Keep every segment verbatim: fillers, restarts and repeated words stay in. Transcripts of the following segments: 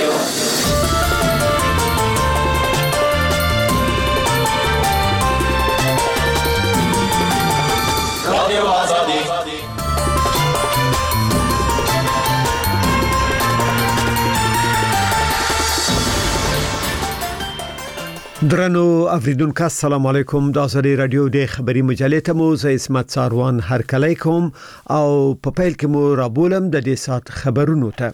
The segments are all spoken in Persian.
رادیو آزادی. درنو اوریدونکو السلام علیکم. د آزادی رادیو د خبري مجلې ته مو زه اسمت ساروان هرکلی کوم او په پیل کې مو رابولم د دې سات خبرونو ته.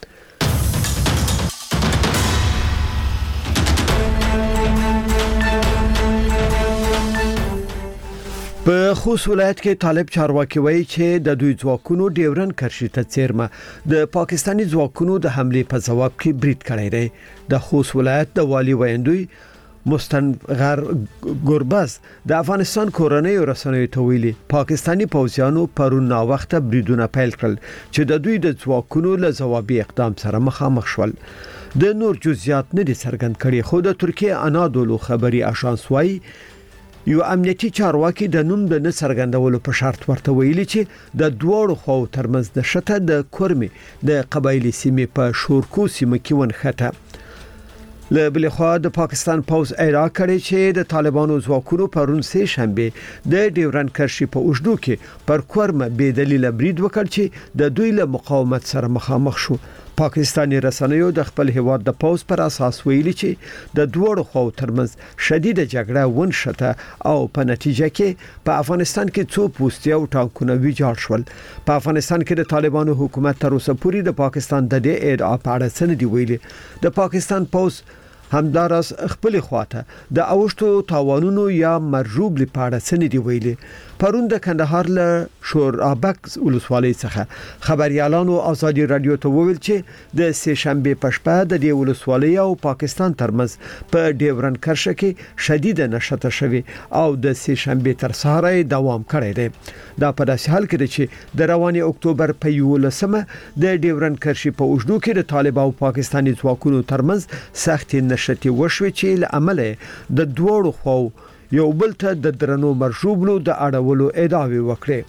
په خوست ولایت کې طالب چارواکي وایي چې د دوی ځواکونو ډیورن کرښې ته څیرمه د پاکستاني ځواکونو د حمله په جواب کې برید کړی دی. د خوست ولایت د والی ویندوی مستنغر ګوربز د افغانستان کورنۍ رسنیو ته ویلي پاکستاني پوځیانو پرون نا وخت بریدونه پیل کړل چې د دوی د ځواکونو له جوابي اقدام سره مخامخ شول. د نور جزئیات نه دي څرګند کړي خو د ترکیه انادولو خبري اژانس وايي یو امنیتي چارواکي د نوم د نه څرګندولو په شرط ورته ویلي چې د دوړو خو ترمنځ د شته د کورمي د قبایلی سیمې په شورکو سیمه کې ونخته. له بل خوا د پاکستان پوز اعلان کړی چې د طالبانو ځواکونو پرون سه شنبه د ډیورن کرښې په اوږدو کې پر کورمه بې دلیل برید وکړ چې د دوی له مقاومت سره مخامخ شو. پاکستاني رسنیو د خپل هیواد د پوز پر اساس ویلي چې د دوړو خو ترمنځ شدیده جګړه ونشته او په نتیجه کې په افغانستان کې څو پوستي او ټانکونه ویجاړ شول. په افغانستان کې د طالبانو حکومت تر اوسه پورې د پاکستان د دې ادعا په اړه څه نه دی ویلي. د پاکستان پوز همدارس خپل خواته د اوښتو تاوانونو یا مرجوب لپاره څه نه دی ویلي. پرون د کندهار له شورابک ولسوالۍ څخه خبريالانو آزادي رادیو ته وویل چې د سه شنبه په شپه د دې ولسوالۍ او پاکستان ترمنځ په ډیورن کرښه کې شدیده نشته شوی او د سه شنبه تر سهار دوام کړی دی. دا په داسې حال کې چې د رواني اکتوبر په یولسمه د ډیورن کرښې په اوږدو کې د طالب او پاکستاني ځواکونو ترمنځ سخت نشټي وشوي چې له عمله د دوړو خو یو بل ته د درنو مرشوبلو د اړولو ادعاوې وکړي.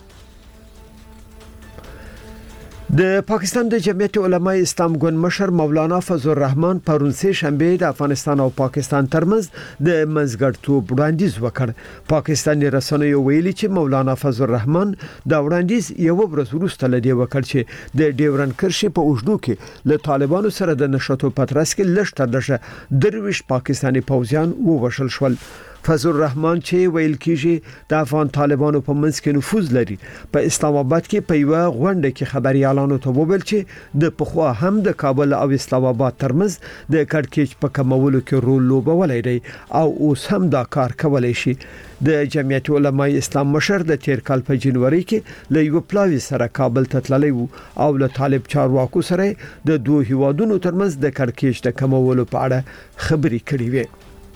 د پاکستان د جمعیت علماء اسلام ګوند مشر مولانا فضل الرحمن پرون سه شنبه د افغانستان او پاکستان ترمنځ د منځګړتوب وړاندیز وکړ. پاکستاني رسنیو ویلي چې مولانا فضل الرحمن دا وړاندیز یو ورځ وروسته لدی وکړ چې د ډیورن کرښې په اوږدو کې له طالبانو سره د نشټو پترس کې لښتر دشه درویش پاکستاني پوځیان ووشل شول. فضل الرحمن چې ویل کیږي د افغان طالبانو په منځ کې نفوذ لري په اسلام آباد کې په یو غونډه کې خبريالانو ته وویل چې د پخوا هم د کابل او اسلام آباد ترمنځ د کډکېچ په کمولو کې رول لوبولای دی او اوس هم دا کار کولای شي. د جمعیت علماء اسلام مشر د تیر کال په جنوري کې له یو پلاوی سره کابل ته تللی وو او له طالب چارواکو سره د دوه هیوادونو ترمنځ د کډکېچ د کمولو په اړه خبري کړې وې.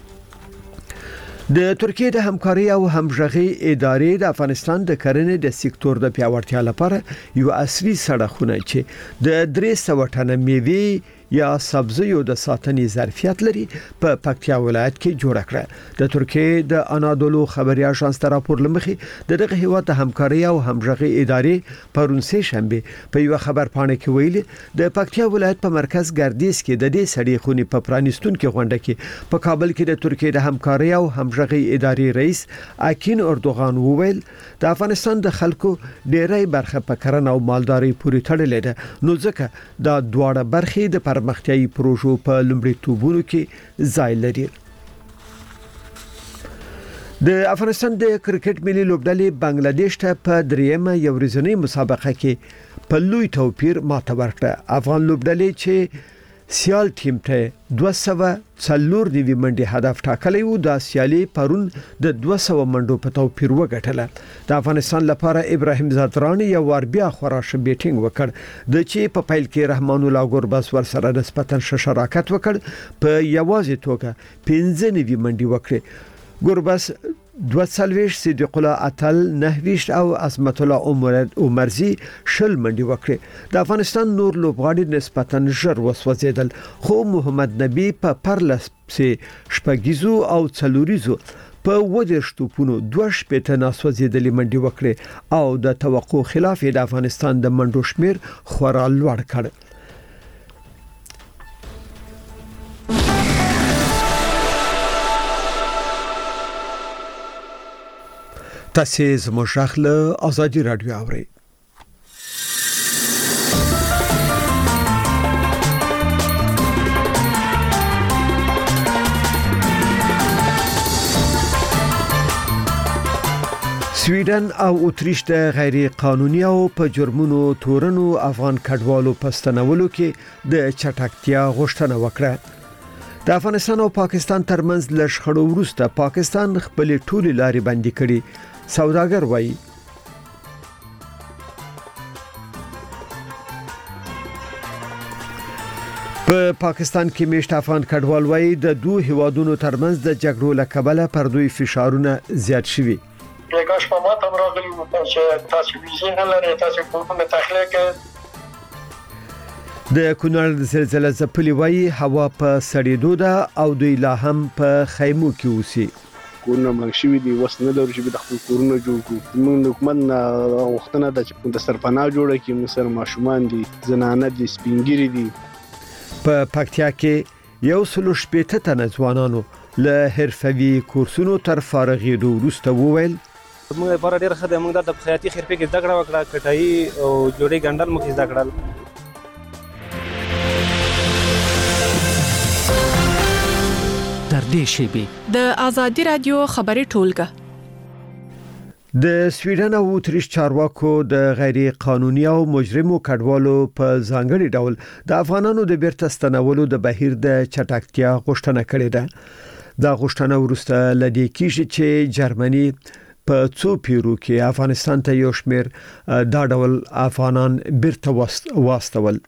د ترکیه د همکاري او همغږي ادارې د افغانستان د کرنې د سکتور د پیاوړتیا لپاره یو عصري سړکونه چې د درې سوه ټنه میوې یا سبزیو د ساتنې ظرفیت لري په پکتیا ولایت کې جوړ کړه. د ترکیه د انادولو خبري اژانس تر راپور لمخې د دغه هیواد د همکاري او همغږي ادارې پرون سه شنبه په یو خبر پاڼه کې ویلي د پکتیا ولایت په مرکز ګردیز کې د دې سړي خونی په پرانستون کې غونډه کې په کابل کې د ترکیه د همکاري او همغږي ادارې رئیس اکین اردوغان وویل د افغانستان د خلکو ډېری برخه په کرنه او مالداري پورې تړلې ده نو ځکه دا دواړه برخې د پرمختیايي پروژو په لومړیتوبونو کې ځای لري. د افغانستان د کرکټ ملي لوبډلې بنگلاديش ته په دریمه یو ورځنۍ مسابقه کې په لوی توپیر ماته ورکړه. افغان لوبډلې چې سیال ټیم ته دوه سوه څلور نیوي منډي هدف ټاکلی وو د سیالي پرون د دوه سوه منډو په توپیر وګټله. د افغانستان لپاره ابراهیم زادرانی یو ور بیا خوراش بیټینګ وکړ د چې په پیل کې رحمان الله ګورباس ور سره نسبتا شراکت وکړ په یوازې توګه پنځه نیوي منډي وکړي. ګورباس دوه سلويش صدیق الله اتل نهويش او عظمت الله عمرزي شل منډي وکړي. د افغانستان نور لوبغاړي نسبتا ژر وسوځیدل خو محمد نبی په پرلس شپږیزو او څلوریزو په ودر شتوپونو دوه شپېته ناسوځیدلې منډي وکړي او د توقع خلاف د افغانستان د منډو شمیر خورا لوړ کړ. تاسو زموږ غږ آزادي رادیو اورئ. سویډن او اتریش د غیر قانوني او په جرمونو تورنو افغان کډوالو پستنولو کې د چټکتیا غوښتنه وکړه. د افغانستان او پاکستان ترمنځ له شخړو وروسته پاکستان خپل ټولي لارې بندي کړې. سوداګر وایي په پاکستان کې میشت افغان کډوال وایي د دوه هیوادونو ترمنځ د جګړو لکبله پر دوی فشارونه زیات شوي. کاش په ماته راغلی و چې تاسو ویزه نه لرئ، تاسو کومه تخلیه کې د کونړ د زلزلې ځپلي وایي هوا په سړېدو ده او دوی لا هم په خیمو کې اوسي. کورونه مړ شوي دي، وس نه لرو چې د خپل کورونه جوړ کړو. موږ حکومت نه غوښتنه ده چې د سرپناه جوړه کړي. موږ سره ماشومان دي، زنانه دي، سپینګری دي. په پکتیا کې یو سلو شپېته تنه ځوانانو له حرفوي کورسونو تر فارغېدو وروسته وویل موږ لپاره ډېر ښه دی. موږ د خیاطي خرپې کې زده کړه وکړه، کټایي او جوړې ګنډل موږ زده کړل. تر دې شیبې د آزادي رادیو خبري ټولګه د سویډن او اتریش چارواکو د غیر قانوني او مجرمو کډوالو په ځانګړي ډول د افغانانو د بیرته ستنولو د بهیر د چټکتیا غوښتنه کړې ده. دا غوښتنه ورسته لدې کیږي چې جرمني په څو پیرو کې افغانستان ته یو شمېر دا ډول افغانان بیرته واستول.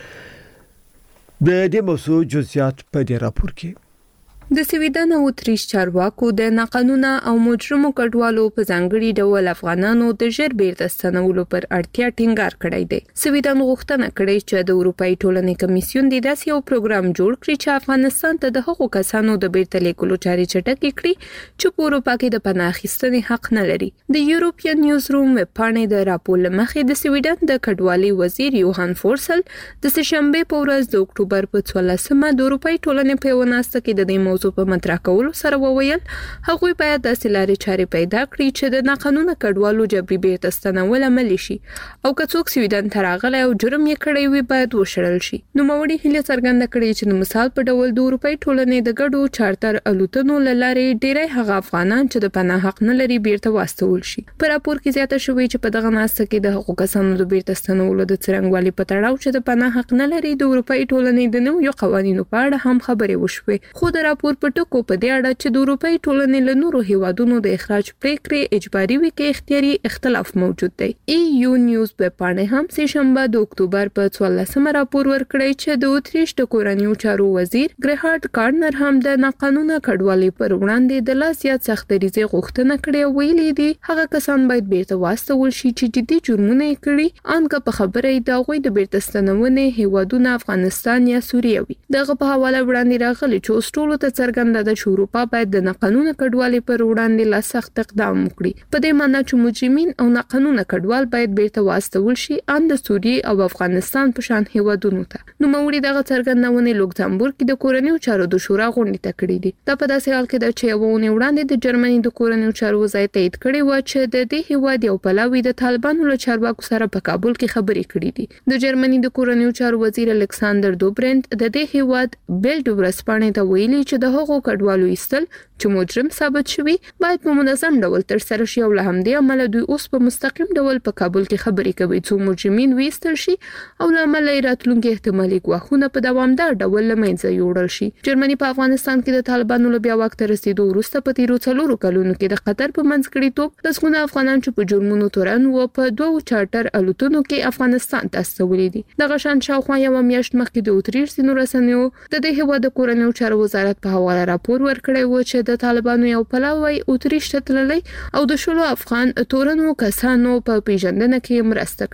د دې موضوع جزئیات په دې راپور کې. د سویډن او اتریش چارواکو د ناقانونه او مجرمو کډوالو په ځانګړي ډول افغانانو د ژر بیرته ستنولو پر اړتیا ټینګار کړی دی. سویډن غوښتنه کړې چې د اروپאי ټولنې کمیسیون د داسې یو پروګرام جوړ کړي چې افغانستان ته د هغو کسانو د بیرته لیږلو چارې چټکې کړي چې په اروپا کې د پناه اخیستنې حق نه لري. د یورپین نیوز روم ویبپاڼې د راپور لمخې د سویډن د کډوالۍ وزیر یوهان فورسل د سهشنبه په ورځ د اکتوبر په څوارلسمه د اروپאי ټولنې په وناسته کې د دې موضوع په مطرح کولو سره وویل هغوی باید د سلاري چارې پیدا کړي چې د ناقانونه کډوالو جبري بیرته ستنول عمل شي او که څوک سویډن ته راغلی او جرم یې کړی وي باید وشړل شي. نوموړي هیله څرګنده کړې چې د مثال په ډول د اروپאי ټولنې د ګډو چارټر الوتنو له لارې ډېری هغه افغانان چې د پناه حق نه لري بیرته واستول شي. په راپور کې زیاته شوې چې په دغه ناسته کې د هغو کسانو د بیرته ستنولو د څرنګوالي په تړاو چې د پناه حق نه لري د اروپאי ټولنې د نویو قوانینو په اړه هم خبرې وشوې. خو د راپور په ټکو په دې اړه چې د اروپאי ټولنې له نورو هیوادونو د اخراج پریکړې اجباري وي کې اختیاري اختلاف موجود دی. ای یو نیوز ویبپاڼې هم سه شنبه د اکتوبر په څوارلسمه راپور ورکړی چې د اتریش د کورنیو چارو وزیر ګریهارد کارنر هم د ناقانونه کډوالۍ پر وړاندې د لا زیات سختدریزي غوښتنه کړې ویلي دي هغه کسان باید بیرته واستول شي چې جدي جرمونه یې کړي ان که په خبره یې د هغوی د بیرته ستنونې هیوادونه افغانستان یا سوریه وي. دغه په حواله وړاندې راغلی چې اوس ټولو ته څرګنده ده چې اروپا باید د ناقانونه کډوالۍ پر وړاندې لا سخت اقدام وکړي. په دې معنی چې مجرمین او ناقانونه کډوال باید بیرته واستول شي ان د سوریې او افغانستان په شان هیوادونو ته. نوموړي دغه څرګندونه لوکزامبورګ کې د کورنیو چارو د شورا غونډې ته کړې دي. دا په داسې حال کې ده چې یوه اونۍ وړاندې د جرمني د کورنیو چارو وزارت تایید کړی و چې د دې هیواد یو پلاوی د طالبانو له چارواکو سره په کابل کې خبرې کړې دي. د جرمني د کورنیو چارو وزیر الکساندر دوبرنت د دې هیواد بیلډ ورځپاڼې ته ویلي چې د هغو کډوالو ایستل چې مجرم ثابت شوی باید په منظم ډول تر سره شي او له همدې امله دوی اوس په مستقیم ډول په کابل کې خبرې کوي څو مجرمین ویستل شي او له امله راتلونکي احتمالي ګواښونه په دوامدار ډول له منځه یوړل شي. جرمني په افغانستان کې د طالبانو له بیا واک ته رسیدو وروسته په تیرو څلورو کلونو کې د قطر په منځګړیتوب لسګونه افغانان چې په جرمونو تورن و په دوو چارټر الوتنو کې افغانستان ته استولي دي. دغه شان شاوخوا یو میاشت مخکې د اتریش سینو رسنیو د دې هیواد د کورنیو چارو وزارت په حواله راپور ورکړی و چې د طالبانو یو پلاوی اتریش ته تللی او د شلو افغان تورنو کسانو په پیژندنه کې مرسته کړې ده.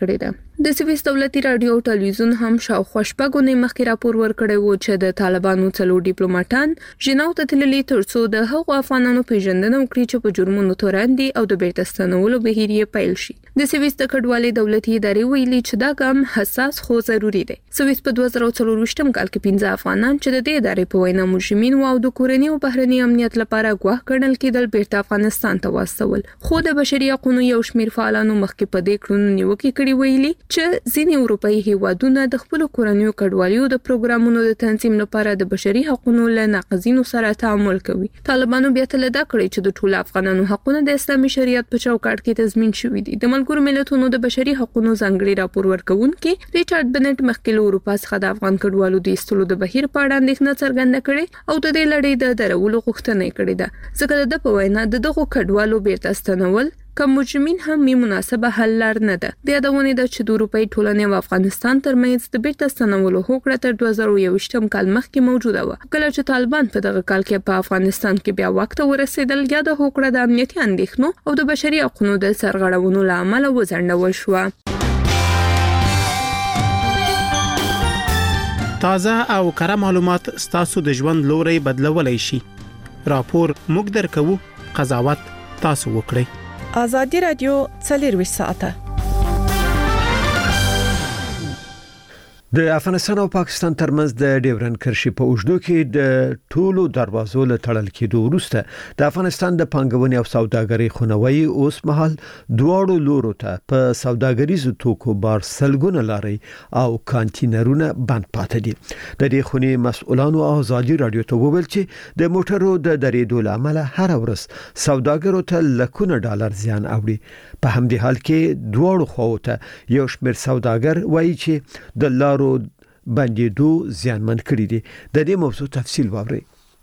د سویس دولتي رادیو او ټلویزیون هم شاوخوا شپږ نه مخکې راپور ورکړی و چې د طالبانو څلور ډیپلوماټان جناو ته تللي ترڅو د هغو افغانانو پیژندنه وکړي چې په جرمونو تورن دي او د بیرته ستنولو بهیر یې پیل شي. د سویس د کډوالۍ دولتي ادارې ویلي چې دا ګام حساس خو ضروری دی. سویس په دوه زره څلور کال کې پنځه افغانان چې د دې ادارې په وینا مجرمین او د کورنۍ او بهرني امنیت لپاره ګواښ ګڼل کېدل بیرته افغانستان ته واستول. خو د بشري حقوقو یو شمېر فعالانو مخکې په دې کړنو نیوکې کړې ویلي چې ځینې اروپאי هیوادونه د خپل کورنیو کډوالیو د پروګرامونو د تنظیم لپاره د بشري حقوقو له ناقضینو سره تعامل کوي. طالبانو بیا تل دا کړی چې د ټولو افغانانو حقوقونه د اسلامي شریعت په چوکاټ کې تضمین شوي دي. د ملګرو ملتونو د بشري حقوقو ځانګړي راپور ورکونکي ریچارډ بنټ مخکې له اروپا څخه د افغان کډوالو د ایستلو د بهیر په اړه اندېښنه څرګنده کړې او د دې لړۍ د درولو غوښتنه کړې ده ځکه د په وینا د دغو کډوالو بیرته ستنول کوم مجرمین هم می مناسبه حل لار نه ده. د یادونه ده چې د اروپאי ټولنې او افغانستان ترمنځ د بیرته ستنولو هوکړه تر دوه زره یوویشت کال مخکې موجوده و. کله چې طالبان په دغه کال کې په افغانستان کې بیا وخت ورسېدل یا د هوکړه د امنیتي اندېښنو او د بشري حقوقو د سرغړونو لامل وځنډول شو. تازه او کره معلومات ستاسو د ژوند لوري بدلولای شي. راپور موږ درکو، قضاوت تاسو وکړئ. آزادی رادیو څلور ساعته. د افغانستان او پاکستان ترمنځ د ډیورن کرښې په اوږدو کې د ټولو دروازو له تړل کېدو وروسته د افغانستان د پانګونې او سوداګرۍ خونوي اوس مهال دواړو لورو ته په سوداګریزو توکو بار سلګونه لارې او کانټینرونه بند پاتې دي. د دې خونې مسؤلانو آزادي رادیو ته وویل چې د موټرو د درېدو لامل هر ورځ سوداګرو ته لکونه ډالر زیان اوړي. په همدې حال کې دواړو خواو ته یو شمېر سوداګر وایي چې د لارو بندیدو زیانمن کړی دي. د دې موضوع تفصیل واورئ.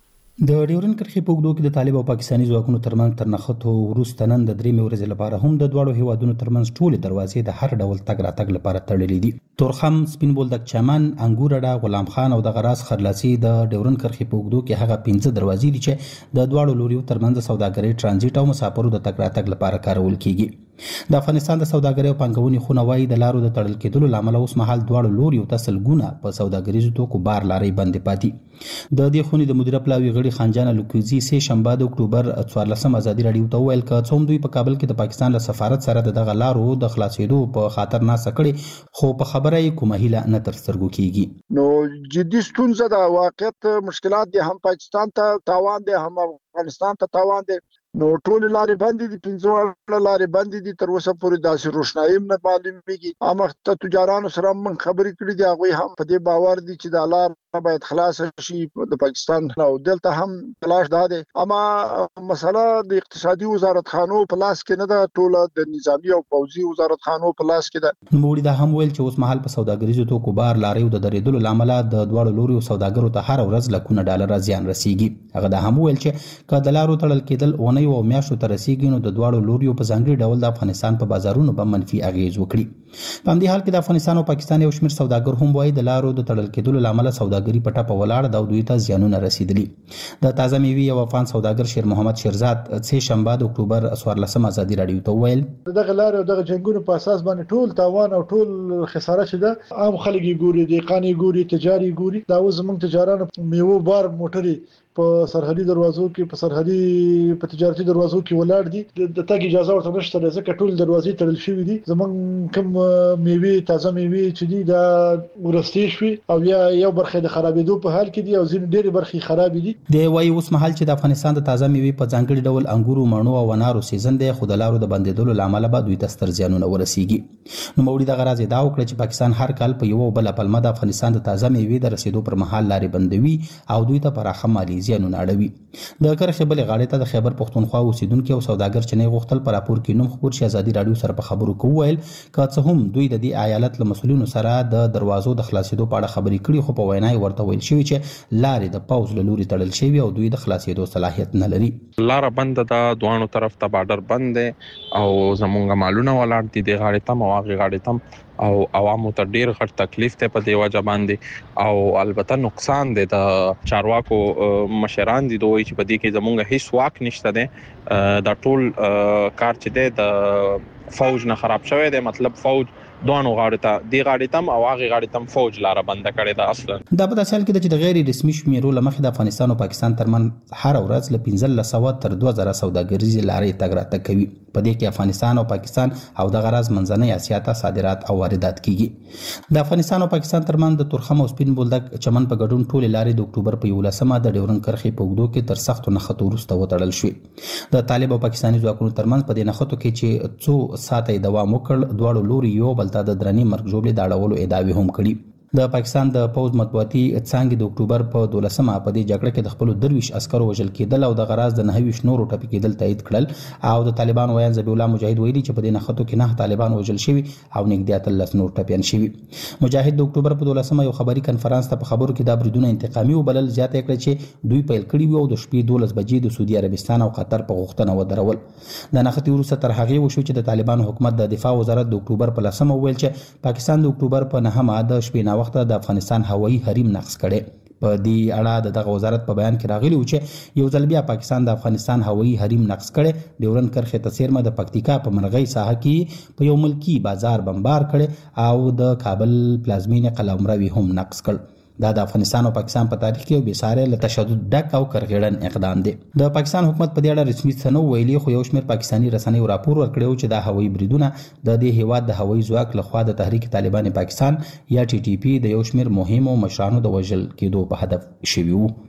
د ډیورن کرښې په اوږدو کې د طالب او پاکستاني ځواکونو ترمنځ تر نښتو وروسته نن د درې ورځې لپاره هم د دواړو هیوادونو ترمنځ ټولې دروازې د هر ډول تګ راتګ لپاره تړلې دي. تورخم، سپین بولدک چمن، انګور اډه، غلام خان او د غراس خرلاسي د ډیورن کرښې په اوږدو کې هغه پنځه دروازې دي چې د دواړو لوريو ترمنځ سوداګرۍ، ترانزیت او مسافرو د تګ راتګ لپاره کارول کیږي. د افغانستان د سوداګرۍ او پانګونې خونه وايي د لارو د تړل کېدلو لامل اوس مهال دواړو لوريو ته سلګونه په سوداګریزو توکو بار لارې بندې پاتې. د دې خونې د مدیره پلاوي غړي خانجان لوکوزي سه شنبه د اکتوبر څوارلسم ازادي رادیو ته ویل ک څوم دوی په کابل کې د پاکستان له سفارت سره دغه لارو د خلاصېدو په خاطر ناسه کړي، خو په خبره یې کومه هیله نه تر سترګو کیږي. نو جدي ستونزه د واقعیت مشکلات دي، هم پاکستان ته تاوان دي هم افغانستان ته تاوان دي. نو ټول لارې بندې دي، پنځه لارې بندې دي، تر اوسه پورې داسې روښنايي نه معلومیږي. امخته تجارانو سره موږ خبرې کړې دي، هغه هم په دې باور دي چې د لار باید خلاص شي د پاکستان او دلته هم تلاش ده. اما مسله د اقتصادي وزارت خانو په لاس کې نه ده، ټول د نظامی او پوځي وزارت خانو په لاس کې ده. نو دا هم ویل چې اوس مهال په سوداګریزو توکو بار لارې د درېدلو لامل د دواړو لوريو سوداګرو ته هر ورځ لکونه ډالر زیان رسیږي. هغه دا هم ویل چې کله د لارو تړل کېدل اونۍ او میاشتو ته رسیږي نو د دواړو لوريو په ځانګړي ډول د افغانستان په بازارونو به منفي اغیز وکړي. په همدې حال کې د افغانستان او پاکستان یو شمېر سوداګر هم وایي د لارو د تړل کېدلو لامل سوداګري په ټاپه ولاړ د دوی ته زیانونه رسیدلي. د تازه میوې او افغان سوداګر شیر محمد شیرزاد سه شنبه د اکتوبر څوارلسم ازادي رادیو ته ویل دغه لار او دغه جنگونو په اساس باندې ټول تاوان او ټول خساره چې ده عام خلک یې ګوري، د قانی ګوري، تجاري ګوري. دا اوس موږ تجارانو میوه بار موټري په سرحدي دروازو کې په سرحدي په تجارتي دروازو کې ولاړ دي، د تګ اجازه ورته نشته ځکه ټول دروازې تړل شوې دي. زمونږ کوم میوه تازه میوه چې دي دا ورستې شوي او یا یو برخه د خرابېدو په حال کې دي او ځینې ډېرې برخې خراب دي. د وایي اوس مهال چې د افغانستان د تازه میوه په ځانګړي ډول انګورو، مڼو او انارو سیزن دی، خو د لارو د بندیدلو لامل به دوی ته ستر زیانونه ورسیږي. نو موري د غراز دا وکړه چې پاکستان هر کال په یو بل پلمه د افغانستان د تازه میوه د رسیدو پر مهال لارې بندوي او دوی ته پراخه مالی زیانونه اړوي. د کرښې بلې غاړې ته د خیبر پښتونخوا اوسیدونکو او سوداګر چې نه غوښتل پر راپور کې نوم خبر شي ازادي رادیو سره په خبرو کې ویل که څه هم دوی د دې ایالت له مسؤلینو سره د دروازو د خلاصېدو په اړه خبرې کړي، خو په وینا یې ورته ویل شوی چې لارې د پاوز له لوري تړل شوی او دوی د خلاصېدو صلاحیت نه لري. لار بند ده، دوانو طرف ته بارډر بند دی او زمونږ مالونه ولاړ دي د غاړې تم او هغه غاړې تم او عوامو ته ډیر غټ تکلیف ته په دی وجه باندې او البته نقصان دی. د چارواکو مشران دي دوی چې په دې کې زمونږ هیڅ واک نشته دی. دا ټول کار چې دی د فوج نه خراب شوی دی، مطلب فوج دوانو غاړه ته دی غاړه تم او هغه غاړه تم فوج لاره بند کړي دا اصلا دا په داسې حال کې د غیر رسمي شمیرو لمخې د افغانستان او پاکستان ترمن هر ورځ ل پنځه سوه تر دوه زره سوداګریزي لارې تګ راتګ کوي. په دې کې افغانستان او پاکستان او د غراز منځنۍ اسیا ته صادرات او واردات کیږي. د افغانستان او پاکستان ترمن د تورخم او سپین بولدک چمن په ګډون ټول لارې د اکتوبر په یولسمه د ډیورن کرښې په اوږدو کې تر سختو نښتو وروسته وتړل شوې. د طالب او پاکستاني ځواکونو ترمنځ په دې نښتو کې چې څو ساعته دوام وکړ دواړو لوري یو بل ته د درنې مرګ ژوبلې د اړولو ادعاوې هم کړي. د پاکستان د پوز مطبوعاتي څانګې د اکتوبر په دولسمه په دې جګړه کې د خپل درویش عسکرو وژل کېدل او د غراز د نهویش نورو ټپي کېدل تایید کړل او د طالبان ویان ذبیح الله مجاهد ویلي چې په دې نښتو کې نه طالبان وژل شوي او نږدې اتلس نور ټپيان شوي. مجاهد د اکتوبر په دولسمه یو خبري کنفرانس ته په خبرو کې د بریدونو انتقامي وبلل زیاته کړ چې دوی پیل کړي وو او د شپې دولس بجې د سعودي عربستان او قطر په غوښتنه ودرول. د نښتې وروسته تر هغه وشو چې د طالبان حکومت د دفاع وزارت د اکتوبر په لسمه ویل چې پاکستان د اکتوبر په نهمه د شپې نا وخت د افغانستان هوایي حریم نقض کړي. په دې اړه د دغه وزارت په بیان کې راغلی و چې یو ځل بیا پاکستان د افغانستان هوایي حریم نقض کړي. ډیورن کرښې ته څیرمه د پکتیکا په مرغۍ ساحه کې په یو ملکی بازار بمبار کړي او د کابل پلازمینې قلمرو هم نقض کړ. دا د افغانستان او پاکستان په تاریخ کې یو بېساري له تشدد ډک او کرغېړن اقدام دی. د پاکستان حکومت په دې اړه رسمي څه نه ویلي خو یو شمېر پاکستاني رسنیو راپور ورکړی و چې دا هوایي بریدونه د دې هیواد د هوایي ځواک لخوا د تحریک طالبان پاکستان یا ټي ټي پی د یو شمېر مهمو مشرانو د وژل کېدو په هدف شوي وو.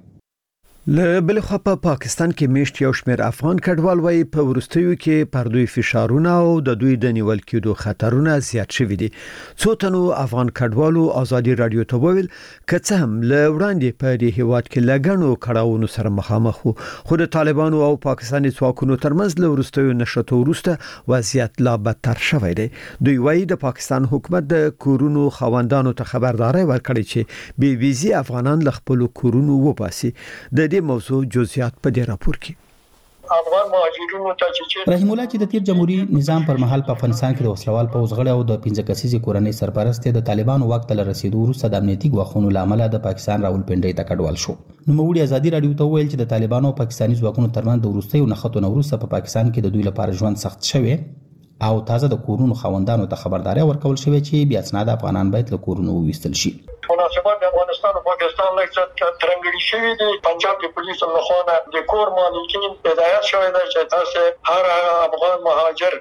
له بل خوا په پاکستان کې میشت یو شمېر افغان کډوال وایي په وروستیو کې پر دوی فشارونه او د دوی د نیول کېدو خطرونه زیات شوي دي. څو تنو افغان کډوالو ازادي رادیو ته وویل که څه هم له وړاندې په دې هیواد کې لګڼو کړاوونو سره مخامخ وو خو د طالبانو او پاکستاني ځواکونو ترمنځ له وروستیو نښتو وروسته وضعیت لا بدتر شوی دی. دوی وایي د پاکستان حکومت د کورونو خاوندانو ته خبرداري ورکړي چې بې ویزي افغانان له خپل کورونو وباسي. د دې موضوع جزئیات په دې راپور کې افغان مهاجرینو ته چې رحیم الله چې د تیر جمهوریت نظام پر مهال په افغانستان کې د وسلوال پوځ غړي او د پنځه کسیزې کورنۍ سرپرست د طالبانو وخت له رسیدو وروسته د امنیتي غوښتنو لامل د پاکستان راولپنډۍ ته کډوال شو. نو موږ ازادي رادیو ته ویل چې د طالبانو او پاکستاني ځواکونو ترمنځ د وروستیو نښتو نه وروسته په پاکستان کې د دوی لپاره ژوند سخت شوی او تازه د کورونو خاوندانو ته خبرداري ورکول شوې چې بیا اسناد افغانان باید له کورونو وویستل شي. مناسبات د افغانستان او پاکستان لکه ترنګړي شوی دی. پنجاب د پولیسو لخوا د کور مالکین هدایت شوی دی چې تاسو هر افغان مهاجر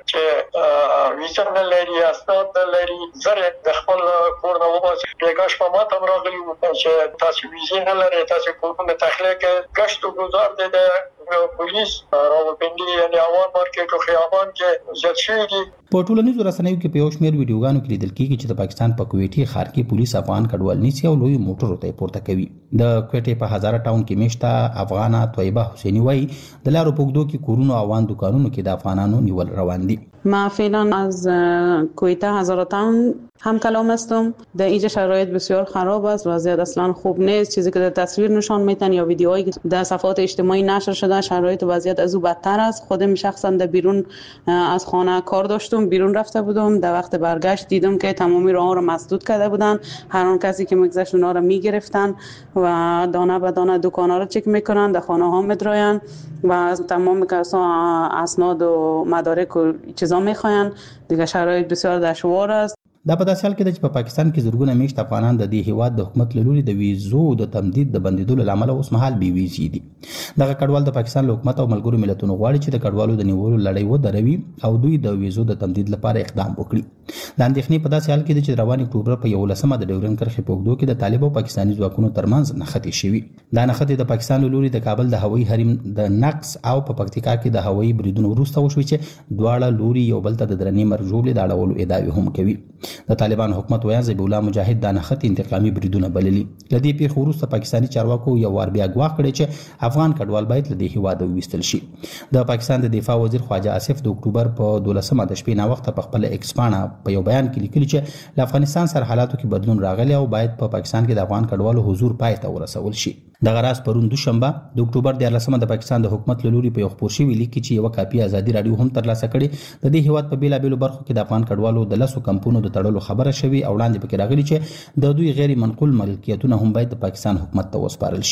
چې ویزا نه لري اسناد نه لري زره د خپل کور نه وباسي. پیغاش په ماته راغلی و چې تاسو ویزا نه لري تاسو کورونه تخلیق گشت و گذار د پولیس راولپنډي یعنی اوان مارکیټ او خیابان کې زیات شوی دي. په ټولنیزو رسنیو کې په یو شمېر ویډیوګانو کې لیدل کېږي چې د پاکستان په کویټي ښار کې پولیس افغان کډوال نیسي او لوی موټرو ته پورته کوي. د کویټي په هزاره ټاون کې میشته افغانه طیبه حسینی وایي د لارو په اوږدو کې کورونو او اوان دکانونو کې د افغانانو نیول روان دي. ما فعلا از کویتا هزاره تاون هم کلام هستم. در اینجا شرایط بسیار خراب است، وضعیت اصلا خوب نیست. چیزی که در تصویر نشان میدن یا ویدیوهایی که در صفحات اجتماعی نشر شده شرایط و وضعیت از او بدتر است. خودم شخصا در بیرون از خانه کار داشتم، بیرون رفته بودم. در وقت برگشت دیدم که تمامی راه ها را مسدود کرده بودن. هر آن کسی که میگذشت اونا را میگرفتن و دانه به دانه دکان ها را چک میکنن، در خانه ها میدراین و از تمام کسا اسناد و مدارک و چیزا میخواین. دیگه شرایط بسیار دشوار است. دا په داسې حال کې چې په پاکستان کې زرګونه میشت افغانان د دې هیواد د حکومت له لوري د ویزو د تمدید د بندیدلو لامل اوس مهال بې ویزې دي. دغه کډوال د پاکستان له حکومت او ملګرو ملتونو غواړي چې د کډوالو د نیولو لړۍ ودروي او دوی د ویزو د تمدید لپاره اقدام وکړي. د اندېښنې په داسې حال کې چې روان اکتوبر په یولسمه د ډیورن کرښې په اوږدو کې د طالب او پاکستاني ځواکونو ترمنځ نښتې شوي. دا نښتې د پاکستان له لوري د کابل د هوایي حریم د نقض او په پکتیکا کې د هوایي بریدونو وروسته وشوي چې دواړه لوري یو بل ته د درنې مرګ ژوبلې د اړولو ادعاوې هم کوي. د طالبان حکومت ویان ذبیح الله مجاهد دا نښتې انتقامي بریدونه بللي. له دې پیښو وروسته پاکستاني چارواکو یو وار بیا ګواښ کړی چې افغان کډوال باید له دې هیواده وویستل شي. د پاکستان د دفاع وزیر خواجه آصف د اکتوبر په دولسمه د شپې ناوخته په خپل ایکس پاڼه په یو بیان کې لیکلي چې له افغانستان سره حالاتو کې بدلون راغلی او باید په پاکستان کې د افغان کډوالو حضور پای ته ورسول شي. دغه راز پرون دوشنبه د اکتوبر دیارلسمه د پاکستان د حکومت له لوري په یو خپور شوي لیک کې چې یوه کاپي ازادي رادیو هم ترلاسه کړې د دې هیواد په بېلابېلو برخو کې د افغان کډوالو د لسو کمپونو د تړلو خبره شوې او وړاندې پکې راغلي چې د دوی غیر منقول ملکیتونه هم باید د پاکستان حکومت ته وسپارل شي.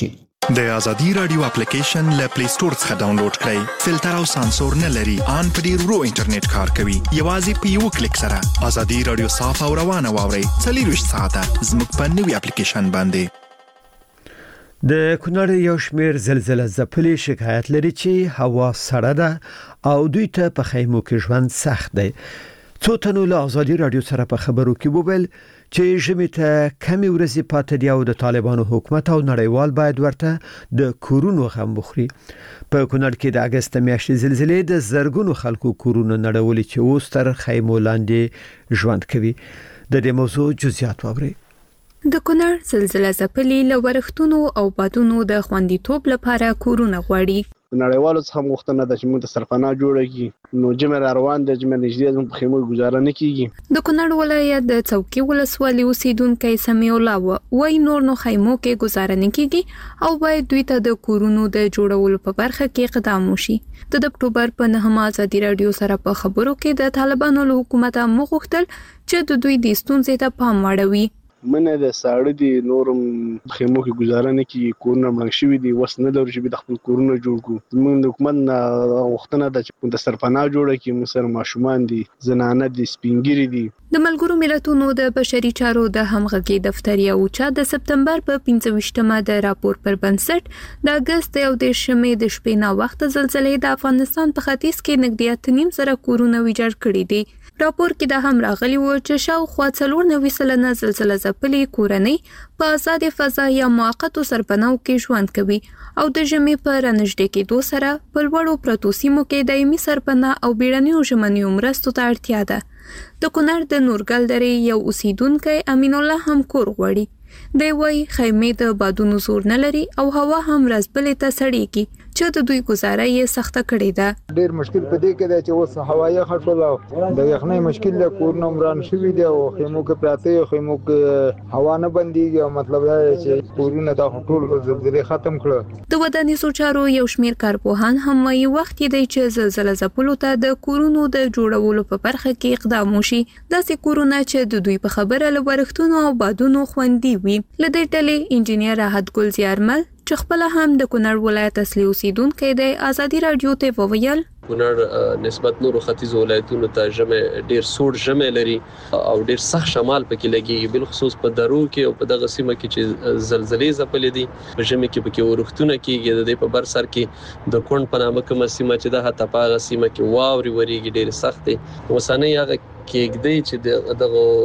د ازادي رادیو اپلیکیشن له پلی سٹور څخه ډاونلوډ کړئ. فلټر او سانسور نه لري. ان په ډیر ورو انټرنیټ کار کوي. یوازې په یو کلیک سره ازادي رادیو صاف او روانه واورئ. څلور ساعته زموږ په نوي اپلیکیشن باندې. د کونړ یو شمیر زلزلہ ځپلي شکایت لري چې هوا سړه ده او دوی ته په خیمو کې ژوند سخت دی. څو تنو له ازادي رادیو سره په خبرو کې وویل چې ژمي ته کمی ورځې پاتې دي او د طالبانو حکومت او نړیوال باید ورته د کورونو غم بخوري. په کونړ کې د اگست میاشتې زلزلې د زرګونو خلکو کورونه نړولي چې اوس تر خیمو لاندې ژوند کوي. د دې موضوع جزئیات واورئ. د کونړ زلزلہ ځپلي له ورښتونو او بادونو د خوندیتوب لپاره کورونه غواړي. نړیوالو څخه غوښتنه ده چې موږ ته سرپناه جوړه کړي. نو جمع را روان ده، جمع نږدې زموږ په خیمو ګزاره نه کیږي. د کونړ ولایت د څوکۍ ولسوالۍ اوسیدونکي سمیع الله وایي نور نو خیمو کې ګزاره نه کیږي او باید دوی ته د کورونو د جوړولو په برخه کې اقدام وشي. د اکتوبر په نهمه ازادي رادیو سره په خبرو کې د طالبانو له حکومت مغوښتل چې د دوی د ستونزې ته پام واړوي. منه د ساړه دي نورم خیمو کې گزاره نه کی کورونه مړ شوی دي وس نه لري چې د خپل کورونه جوړ کو. موږ د حکومت وختونه د چې د سرپناه جوړه کی موږ سره ماشومان دي، زنانه دي، سپینګری دي. د ملګرو ملتونو د بشري چارو د همغږي دفتر یو چا د سپتمبر په پنځه ویشتمه د راپور پر بنسټ د اگست یو د شمې د شپې نا وخت زلزلې د افغانستان په ختیځ کې نږدې اته نیم زره کورونه ویجاړ کړي دي. راپور کې د هم راغلی و چې شاوخوا څلور نوي سلنه زلزلہ ځپلي کورنۍ په آزاد فضا یا موقتو سرپناو کې ژوند کوي او د ژمي په رانږدې کېدو سره په لوړو پرتو سیمو کې دایمي سرپناه او بیړنیو ژمنیو مرستو ته اړتیا ده. د کونړ د نورګل درې یو اوسیدونکی امین الله هم کور غواړي. دی وايي خیمې د بادونو زور نه لري او هوا هم رازبلې ته سړېږي چې د دوی گزاره یې سخته کړې ده. ډېر مشکل پدې کې دی چې اوس هوایي خټول د یخنۍ مشکل له کورونه مران شوي دي او خیمو کې پراته یو خیمو کې هوا نه بنديږي او مطلب دا چې کورونه د ټول زلزلې ختم کړه. د ودانیزو چارو یو شمیر کارپوهان هم وايي وخت دی چې زلزلہ ځپلو ته د کورونو د جوړولو په برخه کې اقدام وشي. داسې کورونه چې د دوی په خبره له ورښتونو او بادونو خوندي وي. له دې ډلې انجینیر راحت ګل زیارمل چې خپل هم د کونړ ولایت اصلي اوسیدونکی دی ازادي رادیو ته وویل کونړ نسبت نورو ختیځو ولایتونو ته ژمي ډیر سوړ ژمي لري او ډیر سخت شمال پکې لګي، بل خصوص په درو کې او په دغه سیمه کې چې زلزلې ځپلې دي په ژمي کې پکې ورښتونه کېږي. د دې په بر سر کې د کونډ په نامه کومه سیمه چې د هته په سیمه کې واوري وريږي ډیر سخت دي. اوسنۍ هغه کېږدي چې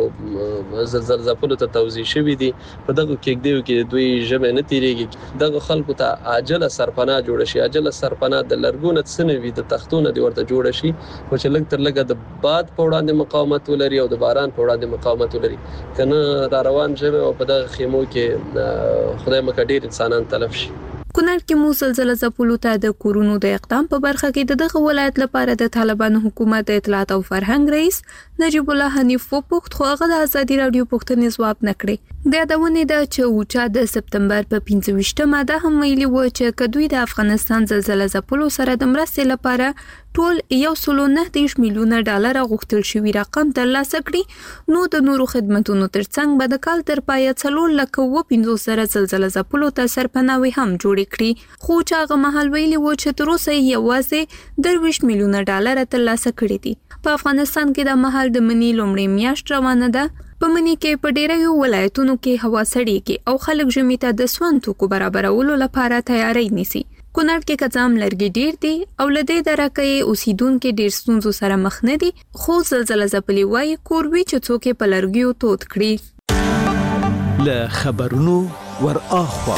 دغه زلزلې ځپلو ته توزیع شوي دي په دغه کېږدیو کې دوی ژمي نه تیریږي. دغه خلکو ته عاجله سرپناه جوړ شي. عاجله سرپناه د لرګونه څنوي د تختونه دی ورته جوړ شي او چې لږ تر لږه د باد په وړاندې مقاومت ولري او د باران په وړاندې مقاومت ولري. کنه را روان ژمي او په دغه خیمو کې خدای مکه ډیر انسانان تلف شي. کونړ کې مو زلزلہ ځپلو ته د کورونو د اقدام په برخه کې د دغه ولایت لپاره د طالبانو حکومت د اطلاعات او فرهنګ رئیس نجیب الله حنیف وپوښت خو هغه د ازادي رادیو پوښتنې ځواب نه کړې. د یادونې ده چې اوچا د سپتمبر په پنځه ویشتمه ده هم ویلي و چې کدوې د افغانستان زلزلہ ځپلو سره د مرستې لپاره ټول یو سلو نه دیش میلیونه ډالر غوښتل شوی رقم ترلاسه کړي نو د نورو خدماتونو ترڅنګ به د کال تر پایه څلور لکه و پنځوس زره زلزلہ ځپلو ته سرپناوي هم جوړې کړي. خو چې هغه مهال ویلي و چې تر اوسه یوازې درویشت میلیونه ډالر ترلاسه کړي دي. په افغانستان کې د مهال د منی لومړۍ میاشت روانه ده. په منی کې په ډیرو ولایتونو کې هوا سړیږي او خلک ژمي ته د سون توکو برابرولو لپاره تیاری نیسي. کونړ کې کڅام لرګي ډیر دي او لدې درکې اوسیدونکو ډیر ستونزو سره مخ نه دي. خو زلزلہ ځپلي وایي کوروي چې څوک په لرګیو تود کړي. له خبرونو ور اخوا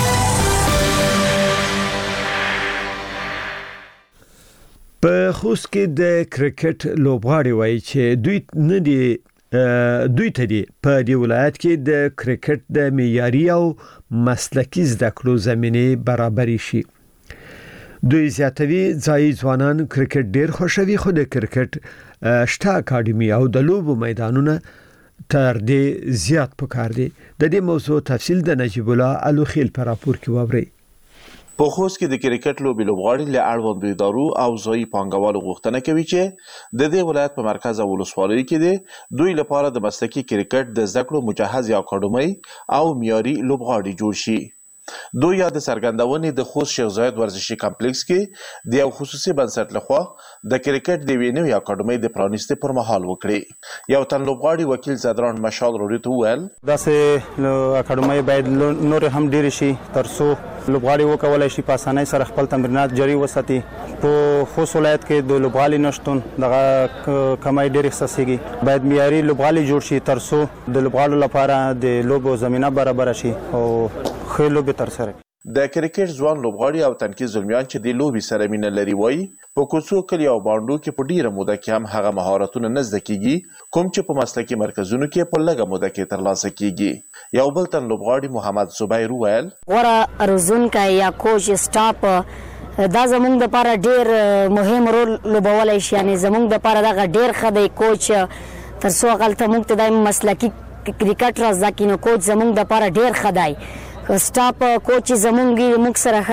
په خوست کې د کرکټ لوبغاړي وایي چې دوی نه دي دوی ته دي په دې ولایت کې د کرکټ د معیاري او مسلکي زده کړو زمینه برابري شي. دوی زیاتوي ځای ځوانان کرکټ ډیر خوښوي خو د کرکټ شته اکاډمي او د لوبو میدانونه تر دې زیات پکار دي. د دې موضوع تفصیل د نجیب الله الوخیل په راپور کې ووري. په خوست کې د کرکټ لوبي لوبغاړي له اړوند ادارو او ځای پانګوالو غوښتنه کوي چې د دې ولایت په مرکز او ولسوالۍ کې دي دوی لپاره د مسلکي کرکټ د زده کړو مجهز اکاډمي او معیاري لوبغاړي جوړ شي. دوی یا د څرګندونې د خوست شیخ زاید ورزشي کمپلیکس کې د یو خصوصي بنسټ لخوا د کرکټ د یوې نوې اکاډمۍ د پرانیستې پر مهال وکړې. یو تن لوبغاړي وکیل زدران مشال راډیو ته وویل داسې اکاډمۍ باید نور هم ډېرې شي ترڅو لوبغاړي وکولای شي په اسانۍ سره خپل تمرینات جاري وساتي. په خوست ولایت کې د لوبغالي نشتون دغه کمای ډېر احساسېږي. باید معیاري لوبغالي جوړ شي ترڅو د لوبغاړو لپاره د لوبو زمینه برابره شي او ښې لوبې ترسره کړي. د کرکټ ځوان لوبغاړي او تنکي زلمیان چې د لوبې سره مینه لري وایي په کوڅو کلي او بانډو کې په ډیره موده کې هم هغه مهارتونه نه زده کیږي کوم چې په مسلکي مرکزونو کې په لږه موده کې ترلاسه کیږي. یو بل تن لوبغاړي محمد زبیر وویل غوره روزونکی یا کوچ سټاپ دا زموږ دپاره ډیر مهم رول لوبولی شي. یعنې زموږ دپاره دغه ډیر ښه دی کوچ ترڅو هغلته موږ ته دا مسلکي کرکټ را زده کړي نو کوچ زموږ دپاره ډیر ښه دی. سټاپ کوچ زموږ موږ سره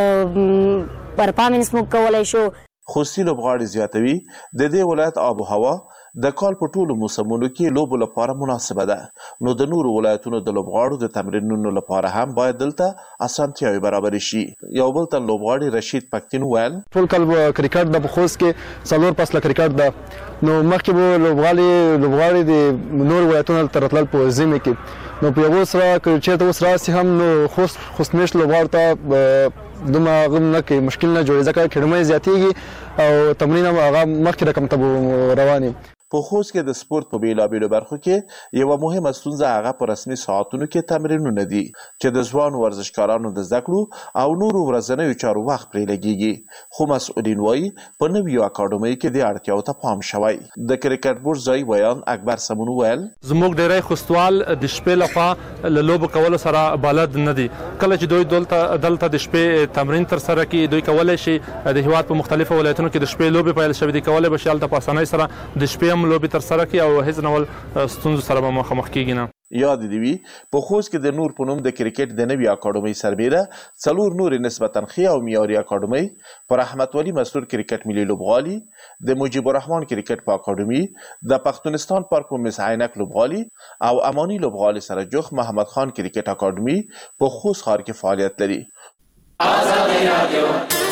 ښه پرفارمنس موږ کولی شو. خوستي لوبغاړي زیاتوي د دې ولایت آب و هوا د کال په ټولو موسمونو کې لوبو لپاره مناسبه ده نو د نورو ولایتونو د لوبغاړو د تمرینونو لپاره هم باید دلته اسانتیاوې برابرې شي. یو بل تن لوبغاړي رشید پکتین وویل ټول کال کرکټ د په خوست کې څلور فصله کرکټ ده نو مخکې به لوبغاړي لوبغاړي د نورو ولایتونو ته راتلل په ژمي کې نو په یو سره که چېرته اوس راسي هم نو خوست خوستمېشت لوبغاړو ته دومره هغه نه کوي مشکل نه جوړي ځکه کړمۍ زیاتېږي او تمرین هم هغه مخکې رقم ته روان وي. په خوست کې د سپورت په بیلابیلو برخو کې یوه مهمه ستونزه هغه په رسمي ساعتونو کې تمرینونه دي چې د ځوانو ورزشکارانو د زده کړو او نورو ورځنیو چارو وخت پرې لګیږي. خو مسؤلین وایي په نویو اکاډمیو کې دې اړتیاو ته پام شوی. د کرکټ بورډ ځایي بیان اکبر سمون وویل زموږ ډېری خوستوال د شپې لخوا له لوبو کولو سره بلد نه دي. کله چې دوی دلته دلته د شپې تمرین ترسره کړي دوی کولی شي د هېواد په مختلفو ولایتونو کې د شپې لوبې پیل شوي دي کولی به شي هلته په اسانۍ سره د شپې هم لوبې ترسره کړي او هیڅ ډول ستونزو سره به مخامخ کیږي نه. یاد دې وي په خوست کې د نور په نوم د کرکټ د نوي اکاډمۍ سربیره څلور نورې نسبتا ښې او معیاري اکاډمۍ په رحمت ولي مسرور کرکټ ملي لوبغالي د مجيب الرحمن کرکټ په اکاډمي د پښتونستان پارک په مس عینک لوبغالي او اماني لوبغالي سره جوخ محمد خان کرکټ اکاډمي په خوست ښار کې فعالیت لري. آزادي رادیو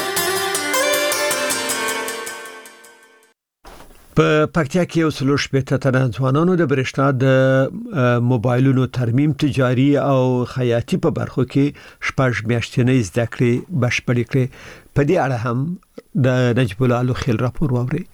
په پکتیا کې یو څلور شپېته تنه ځوانانو د برېښنا د موبایلونو ترمیم تجاري او خیاطي په برخو کې شپږ میاشتنۍ زده کړې بشپړې کړې. په دې اړه هم د نجیب الله لوخیل راپور واورئ.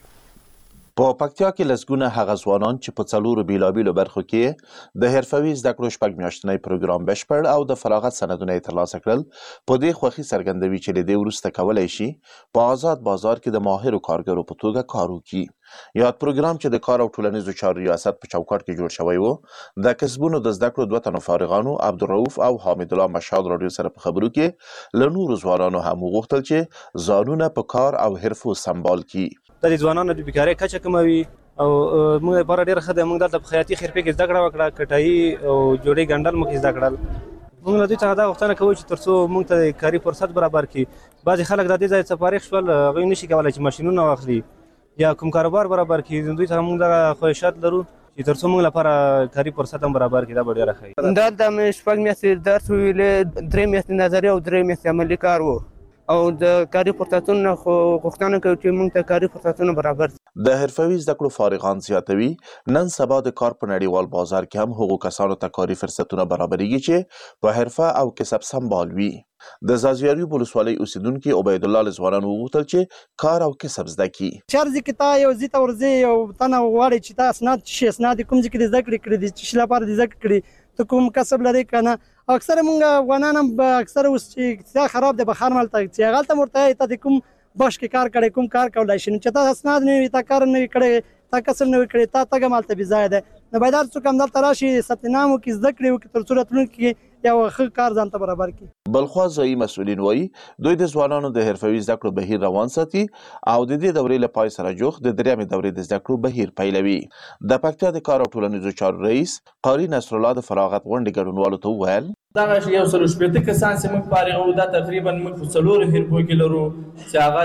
په پکتیا کې لسګونه هغه ځوانان چې په څلورو بیلابیلو برخو کې د حرفوي زده کړو شپږ میاشتنۍ پروګرام بشپړ او د فراغت سندونه یې ترلاسه کړل په دې خوښي څرګندوي چې له دې وروسته کولی شي په آزاد بازار کې د ماهرو کارګرو په توګه کار وکړي. یاد پروګرام چې د کار او ټولنیزو چارو ریاست په چوکاټ کې جوړ شوی و د کسبونو د زده کړو دوه تنو فارغانو عبدالرؤف او حامد الله مشهاد راډیو سره په خبرو کې له نورو ځوانانو هم وغوښتل چې ځانونه په کار او حرفو سمبال کړي. د ځوانانو د بیکارۍ کچه کموي او موږ لپاره ډېره ښه ده. موږ دلته په خیاطي حرفې کې زده کړه وکړه کټایي او جوړې ګنډل موږ زده کړل. موږ له دوی څخه دا غوښتنه کوو چې ترڅو موږ ته د کاري فرصت برابر کړي. بعضې خلک د دې ځای څخه فارغ شول هغوی نشي کولی چې ماشینونه واخلي یا کوم کاروبار برابر کړي. دوی څخه موږ دغه خواهشات لرو چې ترڅو موږ لپاره کاري فرصت هم برابر کړي. دا به ډېره ښه وي. دلته مې شپږ میاشتې درس ویلې درې میاشتې نظري او درې میاشتې عملي کار و او د کاري فرصتونو خو غوښتنه کوي چې موږ ته کاري فرصتونه برابر شي. د حرفوي زده کړو فارغان زیاتوي نن سبا د کار په نړیوال بازار کې هم هغو کسانو ته کاري فرصتونه برابرېږي چې په حرفه او کسب سمبال وي. د زازیاریوب ولسوالۍ اوسیدونکي عبید الله له ځوانانو وغوښتل چې کار او کسب زده کړي. چار ځای کې تا یو ځای ته ورځې یو تنه غواړي چې تا اسناد شي اسناد کوم ځای کې د زده کړې کړي دي چې لپاره د زده کړې ته کوم کسب لري که نه. اکثره مونږ افغانان هم اکثره اوس چې اقتصاد خراب دی بهر ملته چې هغلته ورته ته د کوم بش کې کار کړی کوم کار کولی شي نو چې تا اسناد نه وي تا کار نه وي کړی تا کسب نه وي کړی تا تګ همالته بې ځایه دی. نو باید هر څوک همدلته راشي ثبت نام وکړي زده کړې وکړي تر څو راتلونکي کې یو ښه کار ځان ته برابر کړي. بلخوا ځایي مسؤلین وایي دوی د ځوانانو د حرفوي زده کړو بهیر روان ساتي او د دې دورې له پای سره جوخ د درېیمې دورې د زده کړو بهیر پیلوي. د پکتیا د کار او ټولنیزو چارو رئیس قاري نصرالله د فراغت غونډې ګډونوالو ته وویل دغه یو سل شپېته کسان چې موږ فارغ وو دا تقریبا موږ په څلورو حرفو کې لرو چې هغه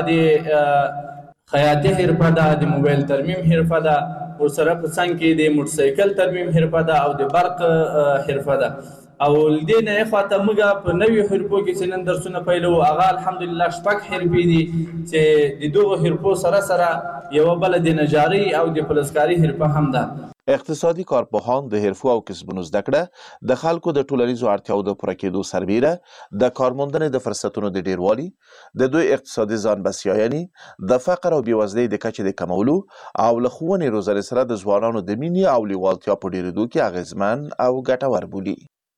د خیاطي حرفه ده د موبایل ترمیم حرفه ده ورسره په څنګ کې د موټرسایکل ترمیم حرفه ده او د برق حرفه ده او دې نه خواته موږ په نوې حرفو کې چې نن درسونه پیلو هغه الحمدلله شپږ حرفې دي چې د دغو حرفو سره سره یوه بله د نجاري او د پلسکاري حرفه هم ده. اقتصادي کارپوهان د حرفو او کسبونو زده کړه د خلکو د ټولنیزو اړتیاو د پوره کېدو سربیره د کارموندنې د فرصتونو د ډیروالي، د دوی اقتصادي ځان بسیاینې، د فقر او بېوزلۍ د کچې د کمولو او له ښوونې روزنې سره د ځوانانو د مینې او لیوالتیا په ډېرېدو کې اغېزمن او ګټور بولي.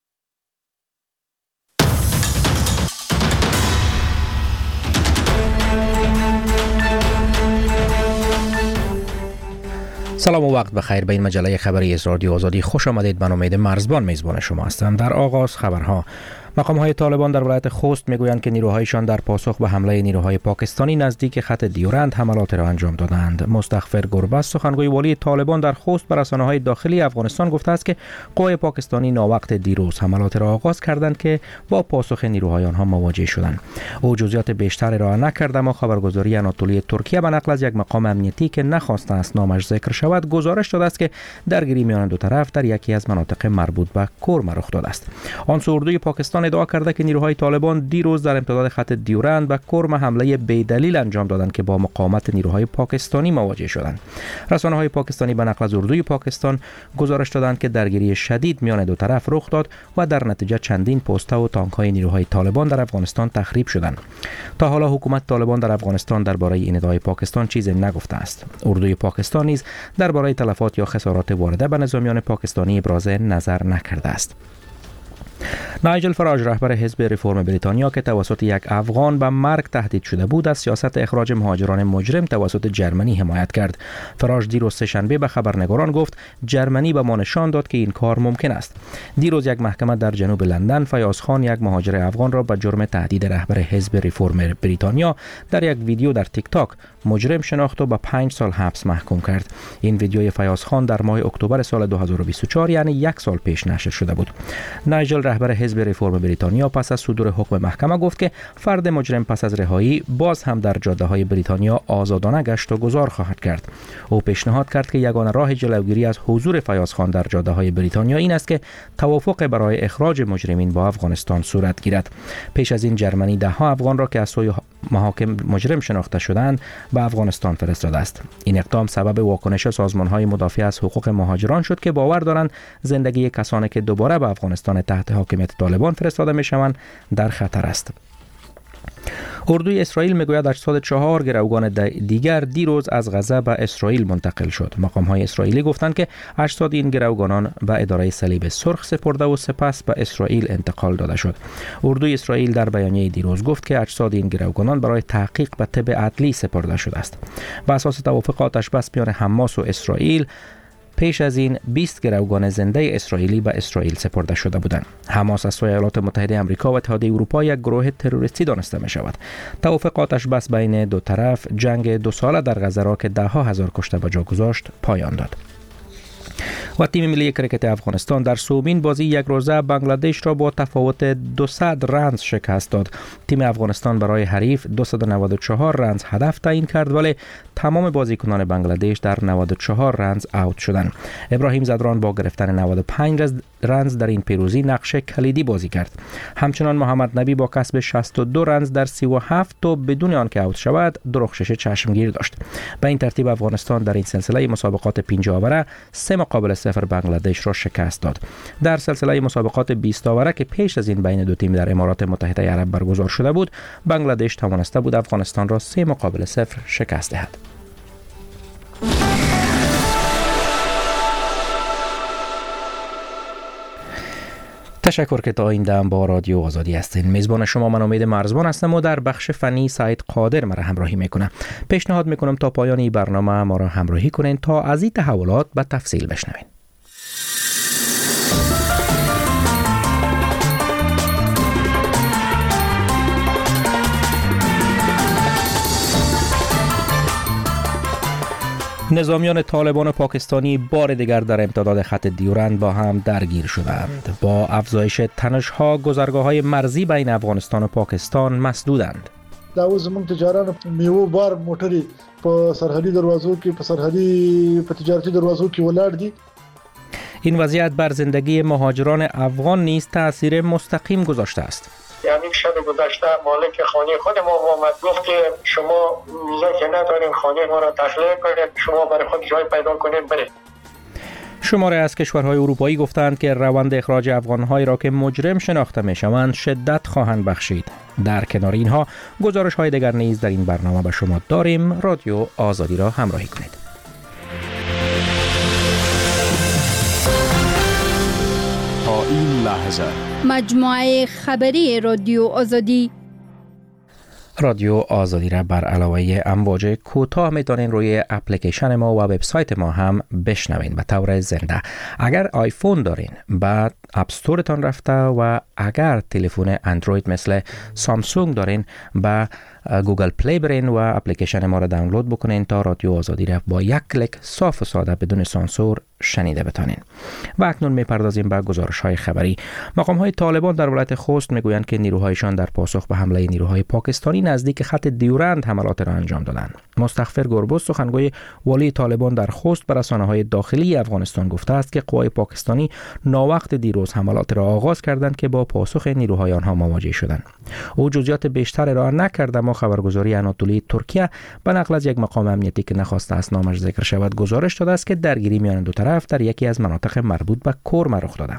سلام و وقت بخیر. به این مجله خبری از رادیو آزادی خوش آمدید. من امید مرزبان میزبان شما هستم. در آغاز خبرها. مقام‌های طالبان در ولایت خوست میگویند که نیروهایشان در پاسخ به حمله نیروهای پاکستانی نزدیک خط دیورند حملات را انجام دادند. مستغفر گربز سخنگوی والی طالبان در خوست به رسانه‌های داخلی افغانستان گفته است که قوای پاکستانی ناوقت دیروز حملات را آغاز کردند که با پاسخ نیروهای آنها مواجه شدند. او جزئیات بیشتری را نکرد، اما خبرگزاری آناتولی ترکیه به نقل از یک مقام امنیتی که نخواسته است نامش ذکر شود گزارش داده است که درگیری میان دو طرف در یکی از مناطق مربوط به کرم رخ داده است. آن سو اردوی پاکستان ادعا کرده که نیروهای طالبان دیروز در امتداد خط دیورند به کرم حمله بی‌دلیل انجام دادند که با مقاومت نیروهای پاکستانی مواجه شدند. رسانه‌های پاکستانی به نقل از اردوی پاکستان گزارش دادند که درگیری شدید میان دو طرف رخ داد و در نتیجه چندین پسته و تانک‌های نیروهای طالبان در افغانستان تخریب شدند. تا حالا حکومت طالبان در افغانستان درباره این ادعای پاکستان چیزی نگفته است. اردوی پاکستان نیز درباره تلفات یا خسارات وارده به نظامیان پاکستانی ابراز نظر نکرده است. نایجل فراج رهبر حزب ریفرم بریتانیا که توسط یک افغان به مرگ تهدید شده بود از سیاست اخراج مهاجران مجرم توسط جرمنی حمایت کرد. فراج دیروز سه‌شنبه به خبرنگاران گفت جرمنی به ما نشان داد که این کار ممکن است. دیروز یک محکمه در جنوب لندن فیاض خان یک مهاجر افغان را به جرم تهدید رهبر حزب ریفرم بریتانیا در یک ویدیو در تیک تاک مجرم شناخت و به پنج سال حبس محکوم کرد. این ویدیوی فیاض خان در ماه اکتبر سال دو هزار و بیست و چهار یعنی یک سال پیش نشر شده بود. نایجل رهبر حزب ریفرم بریتانیا پس از صدور حکم محکمه گفت که فرد مجرم پس از رهایی باز هم در جاده‌های بریتانیا آزادانه گشت و گذار خواهد کرد. او پیشنهاد کرد که یگانه راه جلوگیری از حضور فیاض خان در جاده‌های بریتانیا این است که توافق برای اخراج مجرمین با افغانستان صورت گیرد. پیش از این جرمنی ده ها افغان را که از سوی محاکم مجرم شناخته شدند به افغانستان فرستاده است. این اقدام سبب واکنش سازمان‌های مدافع از حقوق مهاجران شد که باور دارند زندگی کسانی که دوباره به افغانستان تحت حاکمیت طالبان فرستاده میشوند در خطر است. اردوی اسرائیل میگوید اجساد چهار گروگان دیگر دیروز از غزه به اسرائیل منتقل شد. مقام‌های اسرائیلی گفتند که اجساد این گروگانان به اداره صلیب سرخ سپرده و سپس به اسرائیل انتقال داده شد. اردوی اسرائیل در بیانیه دیروز گفت که اجساد این گروگانان برای تحقیق به طب عدلی سپرده شده است. بر اساس توافق آتش‌بس میان حماس و اسرائیل پیش از این بیست گروگان زنده اسرائیلی به اسرائیل سپرده شده بودند. حماس از سوی ایالات متحده آمریکا و اتحادیه اروپا یک گروه تروریستی دانسته می شود. توافق آتش بس بین دو طرف جنگ دو ساله در غزه را که ده ها هزار کشته به جا گذاشت پایان داد. و تیم ملی کرکت افغانستان در سومین بازی یک روزه بنگلادش را با تفاوت دویست رنز شکست داد. تیم افغانستان برای حریف دویست و نود و چهار رنز هدف تعیین کرد ولی تمام بازیکنان بنگلادش در نود و چهار رنز اوت شدند. ابراهیم زدران با گرفتن نود و پنج رنز در این پیروزی نقش کلیدی بازی کرد. همچنان محمد نبی با کسب شصت و دو رنز در سی و هفت توپ بدون آنکه اوت شود درخشش چشمگیر داشت. به این ترتیب افغانستان در این سلسله مسابقات پنج آوره سه مقابل صفر بنگلادش را شکست داد. در سلسله مسابقات بیست آوره که پیش از این بین دو تیم در امارات متحده عرب برگزار شده بود، بنگلادش توانسته بود افغانستان را سه مقابل صفر شکست دهد. تشکر که تا این دم با رادیو آزادی هستین. میزبان شما من امید مرزبان هستم و در بخش فنی سعید قادر مرا همراهی میکنم. پیشنهاد میکنم تا پایان این برنامه ما را همراهی کنین تا از این تحولات به تفصیل بشنوین. نظامیان طالبان پاکستانی بار دیگر در امتداد خط دیورند با هم درگیر شدند. با افزایش تنش‌ها گذرگاه‌های مرزی بین افغانستان و پاکستان مسدودند. دا اوس زموږ تجارانو میوه بار موټرې په سرحدي دروازو کې په سرحدي په تجارتي دروازو کې ولاړ دي. این وضعیت بر زندگی مهاجران افغان نیز تأثیر مستقیم گذاشته است. یعنی شب گذشته مالک خانه خود ما آمد گفت که شما ویزا که ندارین خانه ما را تخلیه کنید، شما برای خود جای پیدا کنید برید. شماره از کشورهای اروپایی گفتند که روند اخراج افغان‌هایی را که مجرم شناخته می‌شوند شدت خواهند بخشید. در کنار اینها گزارش‌های دیگر نیز در این برنامه به شما داریم. رادیو آزادی را همراهی کنید. تا این لحظه مجموعه خبری رادیو آزادی رادیو آزادی را بر علاوه امواج کوتاه میتونین روی اپلیکیشن ما و وبسایت ما هم بشنوین به طور زنده. اگر آیفون دارین بعد اپ استورتان رفته و اگر تلفن اندروید مثل سامسونگ دارین با گوگل پلی برین و اپلیکیشن ما را دانلود بکنین تا رادیو آزادی را با یک کلیک صاف و ساده بدون سانسور شنیده بتانین. و اکنون میپردازیم به گزارش های خبری. مقام های طالبان در ولایت خوست میگویند که نیروهایشان در پاسخ به حمله نیروهای پاکستانی نزدیک خط دیورند حملات را انجام دادند. مستغفر گربز سخنگوی والی طالبان در خوست به رسانه‌های داخلی افغانستان گفته است که قوای پاکستانی ناوقت دیروز حملات را آغاز کردند که با پاسخ نیروهای آنها مواجه شدند. او جزئیات بیشتر ارائه نکرد، اما خبرگزاری آناتولی ترکیه به نقل از یک مقام امنیتی که نخواسته است نامش ذکر شود گزارش داده است که درگیری میان دو طرف در یکی از مناطق مربوط به کرم رخ داده.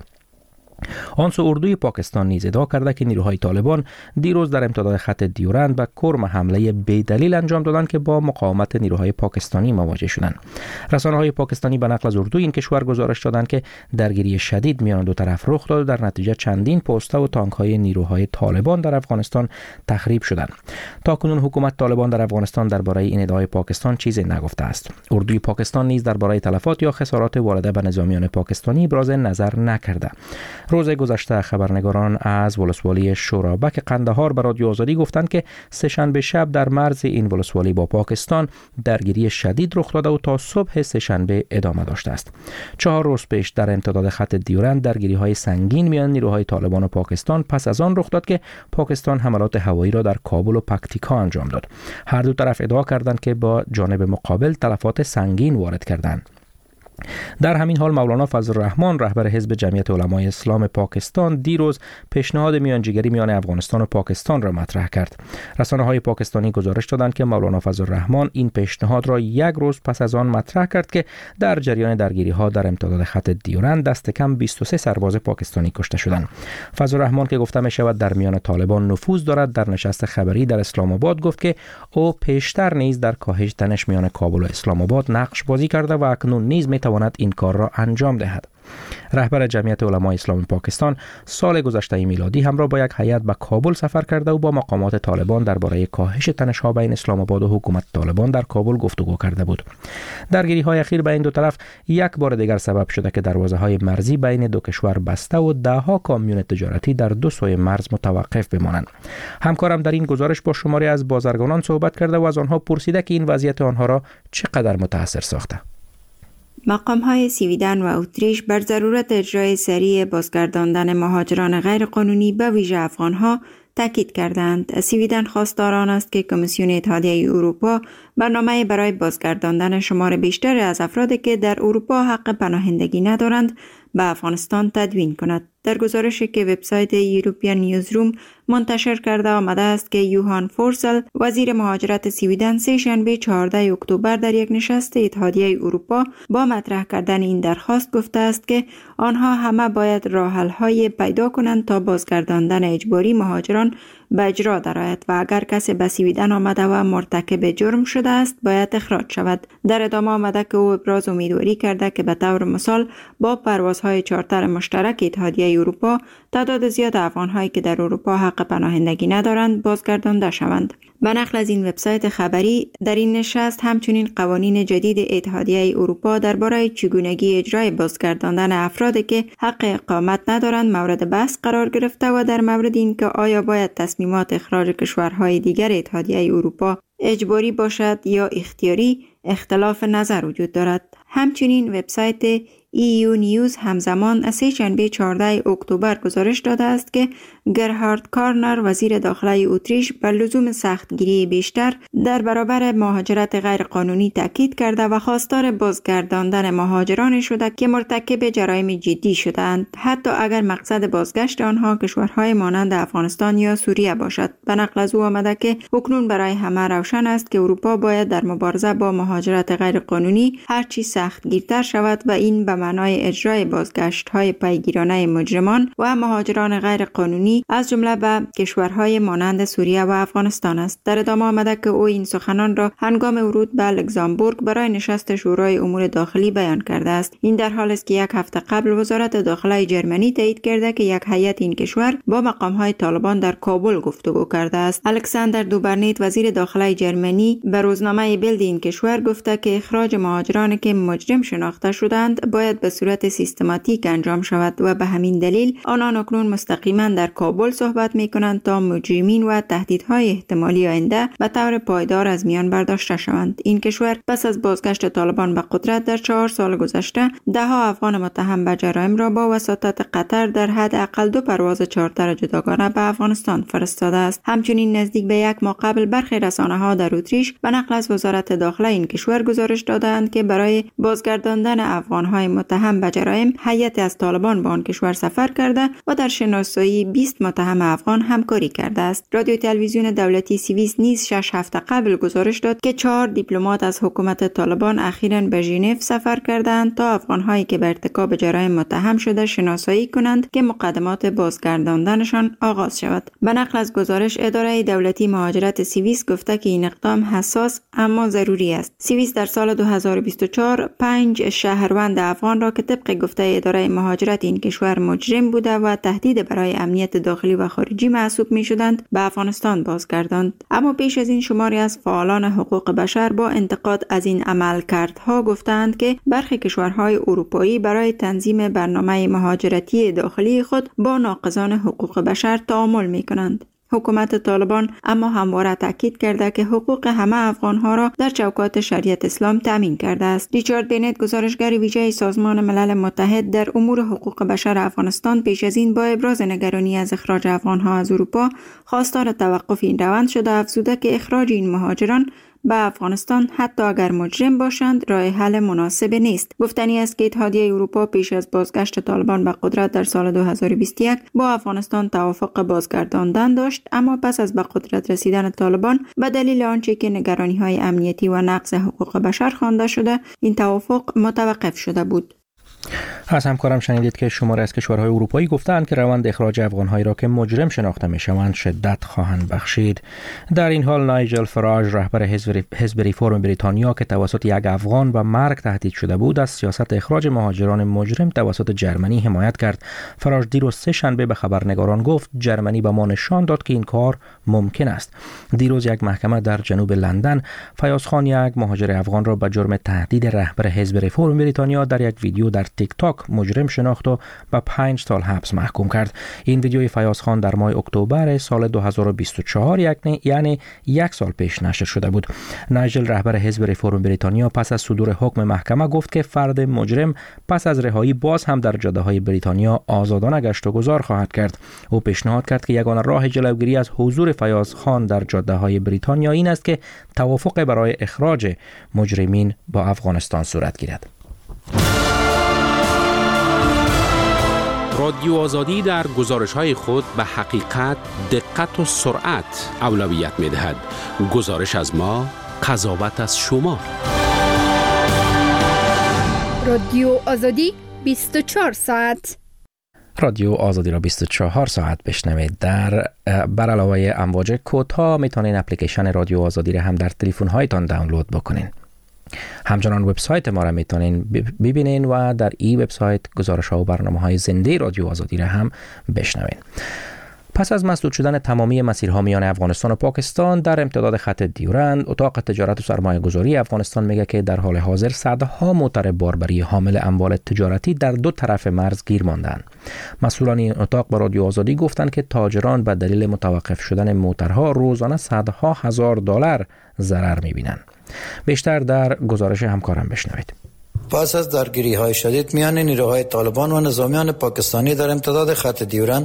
آن سو اردوی پاکستان نیز ادعا کرده که نیروهای طالبان دیروز در امتداد خط دیورند به کرم حمله بی‌دلیل انجام دادند که با مقاومت نیروهای پاکستانی مواجه شدند. رسانه‌های پاکستانی به نقل از اردوی این کشور گزارش دادند که درگیری شدید میان دو طرف رخ داد و در نتیجه چندین پوسته و تانک‌های نیروهای طالبان در افغانستان تخریب شدند. تاکنون حکومت طالبان در افغانستان درباره این ادعای پاکستان چیزی نگفته است. اردوی پاکستان نیز درباره تلفات یا خسارات وارده به نظامیان پاکستانی ابراز نظر نکرده. روز گذشته خبرنگاران از ولسوالی شورابک قندهار به رادیو آزادی گفتند که سه‌شنبه شب در مرز این ولسوالی با پاکستان درگیری شدید رخ داده و تا صبح سه‌شنبه ادامه داشته است. چهار روز پیش در امتداد خط دیورند درگیری‌های سنگین میان نیروهای طالبان و پاکستان پس از آن رخ داد که پاکستان حملات هوایی را در کابل و پکتیکا انجام داد. هر دو طرف ادعا کردند که با جانب مقابل تلفات سنگین وارد کردند. در همین حال مولانا فضل الرحمن رهبر حزب جمعیت علمای اسلام پاکستان دیروز پیشنهاد میانجیگری میان افغانستان و پاکستان را مطرح کرد. رسانه‌های پاکستانی گزارش دادند که مولانا فضل الرحمن این پیشنهاد را یک روز پس از آن مطرح کرد که در جریان درگیری‌ها در امتداد خط دیورند دست کم بیست و سه سرباز پاکستانی کشته شدند. فضل الرحمن که گفته می شود در میان طالبان نفوذ دارد در نشست خبری در اسلام آباد گفت که او پیشتر نیز در کاهش تنش میان کابل و اسلام آباد نقش بازی کرده و اکنون نیز می تواند این کار را انجام دهد. رهبر جمعیت علمای اسلام پاکستان سال گذشته میلادی همراه با یک هیئت به کابل سفر کرده و با مقامات طالبان درباره کاهش تنش‌ها بین اسلام آباد و حکومت طالبان در کابل گفتگو کرده بود. درگیری‌های اخیر بین دو طرف یک بار دیگر سبب شده که دروازه‌های مرزی بین دو کشور بسته و ده‌ها کامیون تجارتی در دو سوی مرز متوقف بمانند. همکارم در این گزارش با شماری از بازرگانان صحبت کرده و از آنها پرسیده که این وضعیت آنها را چقدر متاثر ساخته. مقام‌های سویدن و اتریش بر ضرورت اجرای سریع بازگرداندن مهاجران غیرقانونی به ویژه افغان‌ها تاکید کردند. سویدن خواستار آن است که کمیسیون اتحادیه اروپا برنامه برای بازگرداندن شمار بیشتری از افرادی که در اروپا حق پناهندگی ندارند به افغانستان تدوین کند. در گزارشی که وبسایت یوروپیان نیوزروم منتشر کرده آمده است که یوهان فورسل وزیر مهاجرت سویدن سه شنبه چهاردهم اکتبر در یک نشست اتحادیه اروپا با مطرح کردن این درخواست گفته است که آنها همه باید راه‌حل‌های پیدا کنند تا بازگرداندن اجباری مهاجران به اجرا درآید و اگر کسی به سویدن آمده و مرتکب جرم شده است باید اخراج شود. در ادامه آمده که او ابراز امیدواری کرده که به طور مثال با پروازهای چارتر مشترک اتحادیه اروپا تعداد زیاد افغان‌هایی که در اروپا حق پناهندگی ندارند بازگردانده شوند. به نقل از این وبسایت خبری در این نشست همچنین قوانین جدید اتحادیه اروپا درباره چگونگی اجرای بازگرداندن افرادی که حق اقامت ندارند مورد بحث قرار گرفته و در مورد اینکه آیا باید تصمیمات اخراج کشورهای دیگر اتحادیه اروپا اجباری باشد یا اختیاری اختلاف نظر وجود دارد. همچنین وبسایت ای یو نیوز همزمان از سه شنبه چهاردهم اکتبر گزارش داده است که گرهارد کارنر وزیر داخله اتریش بر لزوم سختگیری بیشتر در برابر مهاجرت غیرقانونی تاکید کرده و خواستار بازگرداندن مهاجران شده که مرتکب جرایم جدی شدند، حتی اگر مقصد بازگشت آنها کشورهای مانند افغانستان یا سوریه باشد. به نقل از او آمده که اکنون برای همه روشن است که اروپا باید در مبارزه با مهاجرت غیرقانونی هرچی سختگیرتر شود و این به معنای اجرای بازگشت‌های پیگیرانه مجرمان و مهاجران غیرقانونی از جمله به کشورهای مانند سوریه و افغانستان است. در ادامه آمده که او این سخنان را هنگام ورود به لوکزامبورگ برای نشست شورای امور داخلی بیان کرده است. این در حالی است که یک هفته قبل وزارت داخله جرمنی تایید کرده که یک هیئت این کشور با مقام‌های طالبان در کابل گفتگو کرده است. الکساندر دوبرنیت وزیر داخله جرمنی به روزنامه بیلد این کشور گفته که اخراج مهاجرانی که مجرم شناخته شدند باید به صورت سیستماتیک انجام شود و به همین دلیل آنان اکنون مستقیما در کابل صحبت می‌کنند تا مجرمین و تهدیدهای احتمالی آینده به طور پایدار از میان برداشته شوند. این کشور پس از بازگشت طالبان به قدرت در چهار سال گذشته ده ها افغان متهم به جرایم را با وساطت قطر در حد اقل دو پرواز چارتر جداگانه به افغانستان فرستاده است. همچنین نزدیک به یک ماه قبل برخی رسانه‌ها در اتریش به نقل از وزارت داخله این کشور گزارش دادند که برای بازگرداندن افغان‌های متهم به جرایم هیئت از طالبان به آن کشور سفر کرده و در شناسایی بیست متهم افغان همکاری کرده است. رادیو تلویزیون دولتی سوئیس نیز شش هفته قبل گزارش داد که چهار دیپلمات از حکومت طالبان اخیراً به ژنو سفر کردند تا افغان‌هایی که به ارتکاب جرایم متهم شده شناسایی کنند که مقدمات بازگرداندنشان آغاز شود. به نقل از گزارش اداره دولتی مهاجرت سوئیس گفته که این اقدام حساس اما ضروری است. سوئیس در سال دو هزار و بیست و چهار پنج شهروند افغان را که طبق گفته اداره مهاجرت این کشور مجرم بوده و تهدید برای امنیت داخلی و خارجی محسوب می‌شدند به افغانستان بازگرداند. اما پیش از این شماری از فعالان حقوق بشر با انتقاد از این عملکردها گفتند که برخی کشورهای اروپایی برای تنظیم برنامه مهاجرتی داخلی خود با ناقضان حقوق بشر تعامل می‌کنند. حکومت طالبان اما همواره تاکید کرده که حقوق همه افغانها را در چوکات شریعت اسلام تامین کرده است. ریچارد بینت گزارشگر ویژه سازمان ملل متحد در امور حقوق بشر افغانستان پیش از این با ابراز نگرانی از اخراج افغانها از اروپا خواستار توقف این روند شده، افزوده که اخراج این مهاجران به افغانستان حتی اگر مجرم باشند راه حل مناسب نیست. گفتنی است که اتحادیه اروپا پیش از بازگشت طالبان به قدرت در سال دو هزار و بیست و یک با افغانستان توافق بازگرداندن داشت، اما پس از به قدرت رسیدن طالبان به دلیل آنچه که نگرانی‌های امنیتی و نقض حقوق بشر خوانده شده این توافق متوقف شده بود. از همکارم شنیدید که شماری از کشورهای اروپایی گفتند که روند اخراج افغان‌هایی را که مجرم شناخته می‌شوند شدت خواهند بخشید. در این حال نایجل فراج رهبر حزب ریفرم بریتانیا که توسط یک افغان به مرگ تهدید شده بود از سیاست اخراج مهاجران مجرم توسط جرمنی حمایت کرد. فراج دیروز سه شنبه به خبرنگاران گفت جرمنی به ما نشان داد که این کار ممکن است. دیروز یک محکمه در جنوب لندن فیاض خان یک مهاجر افغان را به جرم تهدید رهبر حزب ریفرم بریتانیا در یک ویدیو در تیک تاک مجرم شناخت و به پنج سال حبس محکوم کرد. این ویدیوی فیاض خان در ماه اکتبر سال دو هزار و بیست و چهار یعنی یک سال پیش نشر شده بود. نایجل رهبر حزب ریفرم بریتانیا پس از صدور حکم محکمه گفت که فرد مجرم پس از رهایی باز هم در جاده‌های بریتانیا آزادانه گشت و گذار خواهد کرد. او پیشنهاد کرد که یگانه راه جلوگیری از حضور فیاض خان در جاده‌های بریتانیا این است که توافق برای اخراج مجرمین با افغانستان صورت گیرد. رادیو آزادی در گزارش‌های خود به حقیقت، دقت و سرعت اولویت می‌دهد. گزارش از ما، قضاوت از شما. رادیو آزادی بیست و چهار ساعت. رادیو آزادی را بیست و چهار ساعت بشنوید. در بر علاوه امواج کوتاه میتونین اپلیکیشن رادیو آزادی را هم در تلفن هایتان دانلود بکنین. همچنان وبسایت ما را میتونین ببینین و در این وبسایت گزارش ها و برنامه های زنده رادیو آزادی را هم بشنوین. پس از مسدود شدن تمامی مسیرها میان افغانستان و پاکستان در امتداد خط دیورند، اتاق تجارت و سرمایه گذاری افغانستان میگه که در حال حاضر صدها موتر باربری حامل اموال تجارتی در دو طرف مرز گیر ماندند. مسئولان این اتاق با رادیو آزادی گفتند که تاجران به دلیل متوقف شدن موترها روزانه صدها هزار دلار ضرر میبینند. بیشتر در گزارش همکارم بشنوید. پس از درگیری های شدید میان نیروهای طالبان و نظامیان پاکستانی در امتداد خط دیورند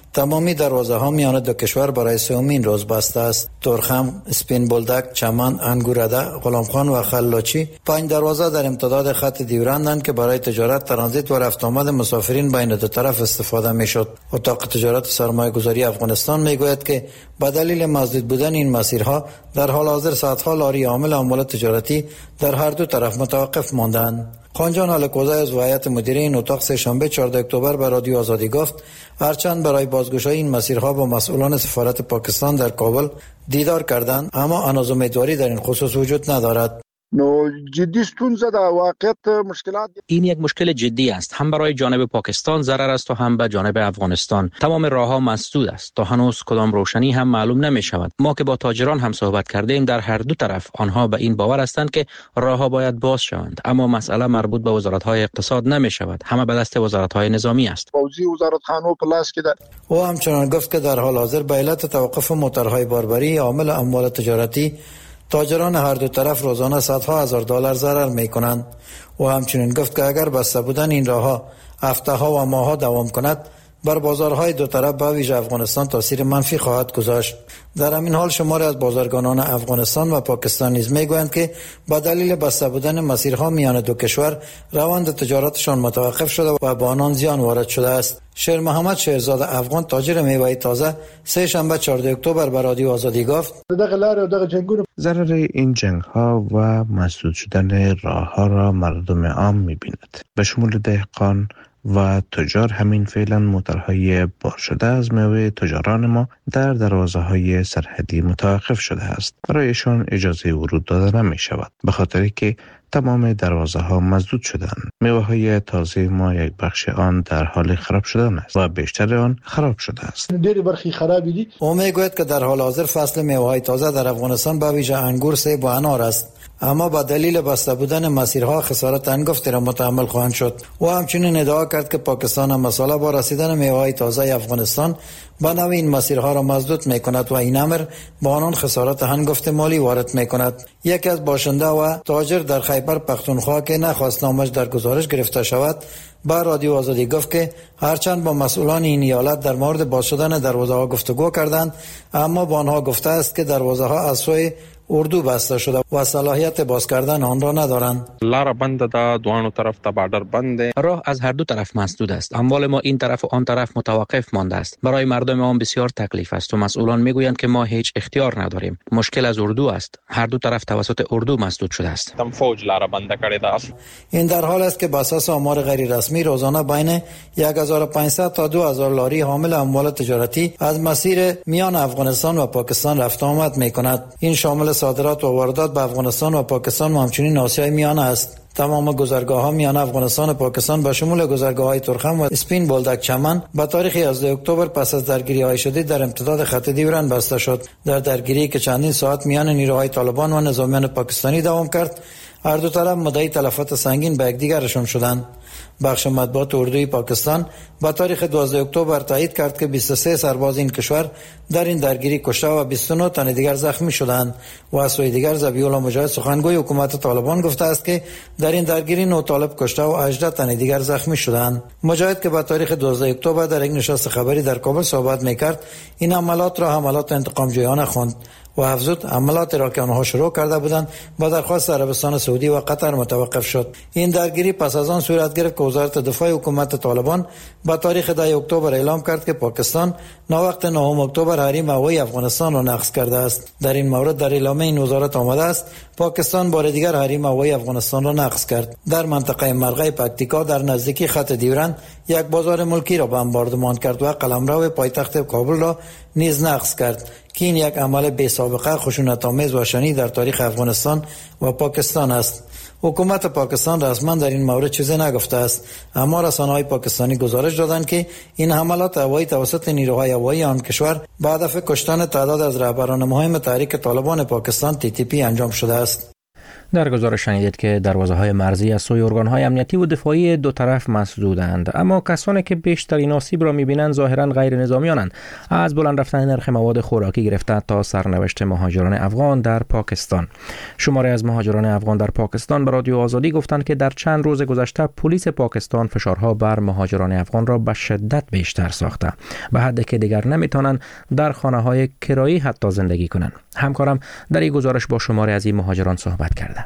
تمامی دروازه ها میان دو کشور برای سومین روز بسته است. تورخم، اسپین بولدک، چمن، انگورده، غلامخان و خلاچی پنج دروازه در امتداد خط دیورندند که برای تجارت، ترانزیت و رفت آمد مسافرین بین دو طرف استفاده میشد. اتاق تجارت سرمایه گذاری افغانستان میگوید که به دلیل مسدود بودن این مسیرها در حال حاضر صدها لاری حامل اموال تجارتی در هر دو طرف متوقف ماندند. خانجان الکوزه از هیئت مدیره این اتاق سه شنبه چهاردهم اکتبر به رادیو آزادی گفت هرچند برای بازگشایی این مسیرها با مسئولان سفارت پاکستان در کابل دیدار کردند، اما هنوز امیدواری در این خصوص وجود ندارد. نو جدی ستونزه در واقعیت مشکلات این یک مشکل جدی است، هم برای جانب پاکستان ضرر است و هم به جانب افغانستان. تمام راهها مسدود است تا هنوز کدام روشنی هم معلوم نمی شود. ما که با تاجران هم صحبت کردیم در هر دو طرف آنها به این باور هستند که راهها باید باز شوند، اما مسئله مربوط به وزارت‌های اقتصاد نمی شود، همه به دست وزارت‌های نظامی است. فوزی وزارت خانو پلاس که او همچنان گفت که در حال حاضر به علت توقف موتورهای باربری عامل اموال تجارتی تاجران هر دو طرف روزانه صدها هزار دلار ضرر می کنند. و همچنین گفت که اگر بسته بودن این راهها هفته ها و ماه ها دوام کند بر بازارهای دو طرف به ویژه افغانستان تاثیر منفی خواهد گذاشت. در همین حال شماری از بازرگانان افغانستان و پاکستان نیز میگویند که با دلیل بسته بودن مسیرها میان دو کشور روند تجارتشان متوقف شده و به آنان زیان وارد شده است. شیر محمد شیرزاد افغان تاجر میوه تازه سه شنبه چهاردهم اکتبر به رادیو آزادی گفت ضرر این جنگ ها و مسدود شدن راه ها را مردم عام میبیند، به شمول دهقان و تجار. همین فعلا موتورهای بار شده از میوه تجاران ما در دروازه های سرحدی متوقف شده است. برایشان اجازه ورود داده نمی شود به خاطر که تمام دروازه ها مسدود شدند. میوه های تازه ما یک بخش آن در حال خراب شدن است و بیشتر آن خراب شده است. ډېر برخی خرابی دي. او میگوید که در حال حاضر فصل میوه های تازه در افغانستان به ویژه انگور، سیب و انار است، اما با دلیل بسته بودن مسیرها خسارت هنگفتی را متحمل خواهند شد. و همچنین ادعا کرد که پاکستان هم مسئله با رسیدن میوه‌های تازه افغانستان به نوع این مسیرها را مسدود می‌کند و این امر با آنان خسارت هنگفت مالی وارد می‌کند. یکی از باشنده و تاجر در خیبر پختونخوا که نخواست نامش در گزارش گرفته شود با رادیو آزادی گفت که هرچند با مسئولان این ایالت در مورد باز شدن دروازه‌ها گفتگو کردند، اما با آنها گفته است که دروازه‌ها از سوی اردو بسته شده و صلاحیت باز کردن آن را ندارند. لار بند ده، دوانو طرف تا باردر بنده. راه از هر دو طرف مسدود است. اموال ما این طرف و آن طرف متوقف مانده است. برای مردم آن بسیار تکلیف است و مسئولان میگویند که ما هیچ اختیار نداریم. مشکل از اردو است. هر دو طرف توسط اردو مسدود شده است. تم فوج لار بنده کړی ده. این در حال است که بر اساس آمار غیر رسمی روزانه بین یک هزار و پانصد تا دو هزار لاری حامل اموال تجارتی از مسیر میان افغانستان و پاکستان رفت آمد میکند. این شامل صادرات و واردات به افغانستان و پاکستان و همچنین آسیای میانه است. تمام گذرگاه‌ها میان افغانستان و پاکستان به شمول گذرگاه‌های تورخم و اسپین بولدک چمن با تاریخ یازدهم اکتبر پس از درگیری‌های شدید در امتداد خط دیورند بسته شد. در درگیری که چندین ساعت میان نیروهای طالبان و نظامیان پاکستانی دوام کرد، هر دو طرف مدعی تلفات سنگین به یکدیگرشان شدند. بخش مطبوعات اردوی پاکستان با تاریخ دوازدهم اکتبر تایید کرد که بیست و سه سرباز این کشور در این درگیری کشته و بیست و نه تن دیگر زخمی شدند. و از سوی دیگر ذبیح الله مجاهد سخنگوی حکومت طالبان گفته است که در این درگیری نه طالب کشته و هجده تن دیگر زخمی شدند. مجاهد که با تاریخ دوازدهم اکتبر در یک نشست خبری در کابل صحبت می‌کرد، این حملات را حملات انتقام جویانه خواند و افزود حملات را که آنها شروع کرده بودند با درخواست عربستان سعودی و قطر متوقف شد. این درگیری پس از آن صورت گرفت که وزارت دفاع حکومت طالبان با تاریخ ده اکتبر اعلام کرد که پاکستان ناوقت نهم اکتبر حریم هوایی افغانستان را نقض کرده است. در این مورد در اعلامیه این وزارت آمده است پاکستان بار دیگر حریم هوایی افغانستان را نقض کرد. در منطقه مرغه پکتیکا در نزدیکی خط دیورند یک بازار ملکی را بمباردمان کرد و قلمرو پایتخت کابل را نیز نقض کرد که این یک عمل بی سابقه خشونت‌آمیز و شنی در تاریخ افغانستان و پاکستان است. حکومت پاکستان رسما در این مورد چیزی نگفته است، اما رسانه‌های پاکستانی گزارش دادند که این حملات هوایی توسط نیروهای هوایی آن کشور به هدف کشتن تعداد از رهبران مهم تحریک طالبان پاکستان تی تی پی انجام شده است. در گزارش شنیدید که دروازه‌های مرزی از سوی ارگان‌های امنیتی و دفاعی دو طرف مسدودند، اما کسانی که بیشترین آسیب را می‌بینند ظاهراً غیر نظامیانند، از بلند رفتن نرخ مواد خوراکی گرفته تا سرنوشت مهاجران افغان در پاکستان. شماری از مهاجران افغان در پاکستان به رادیو آزادی گفتند که در چند روز گذشته پلیس پاکستان فشارها بر مهاجران افغان را به شدت بیشتر ساخته، به حدی که دیگر نمی‌توانند در خانه‌های کرایی حتی زندگی کنند. همکارم در این گزارش با شماری از این مهاجران صحبت کرده.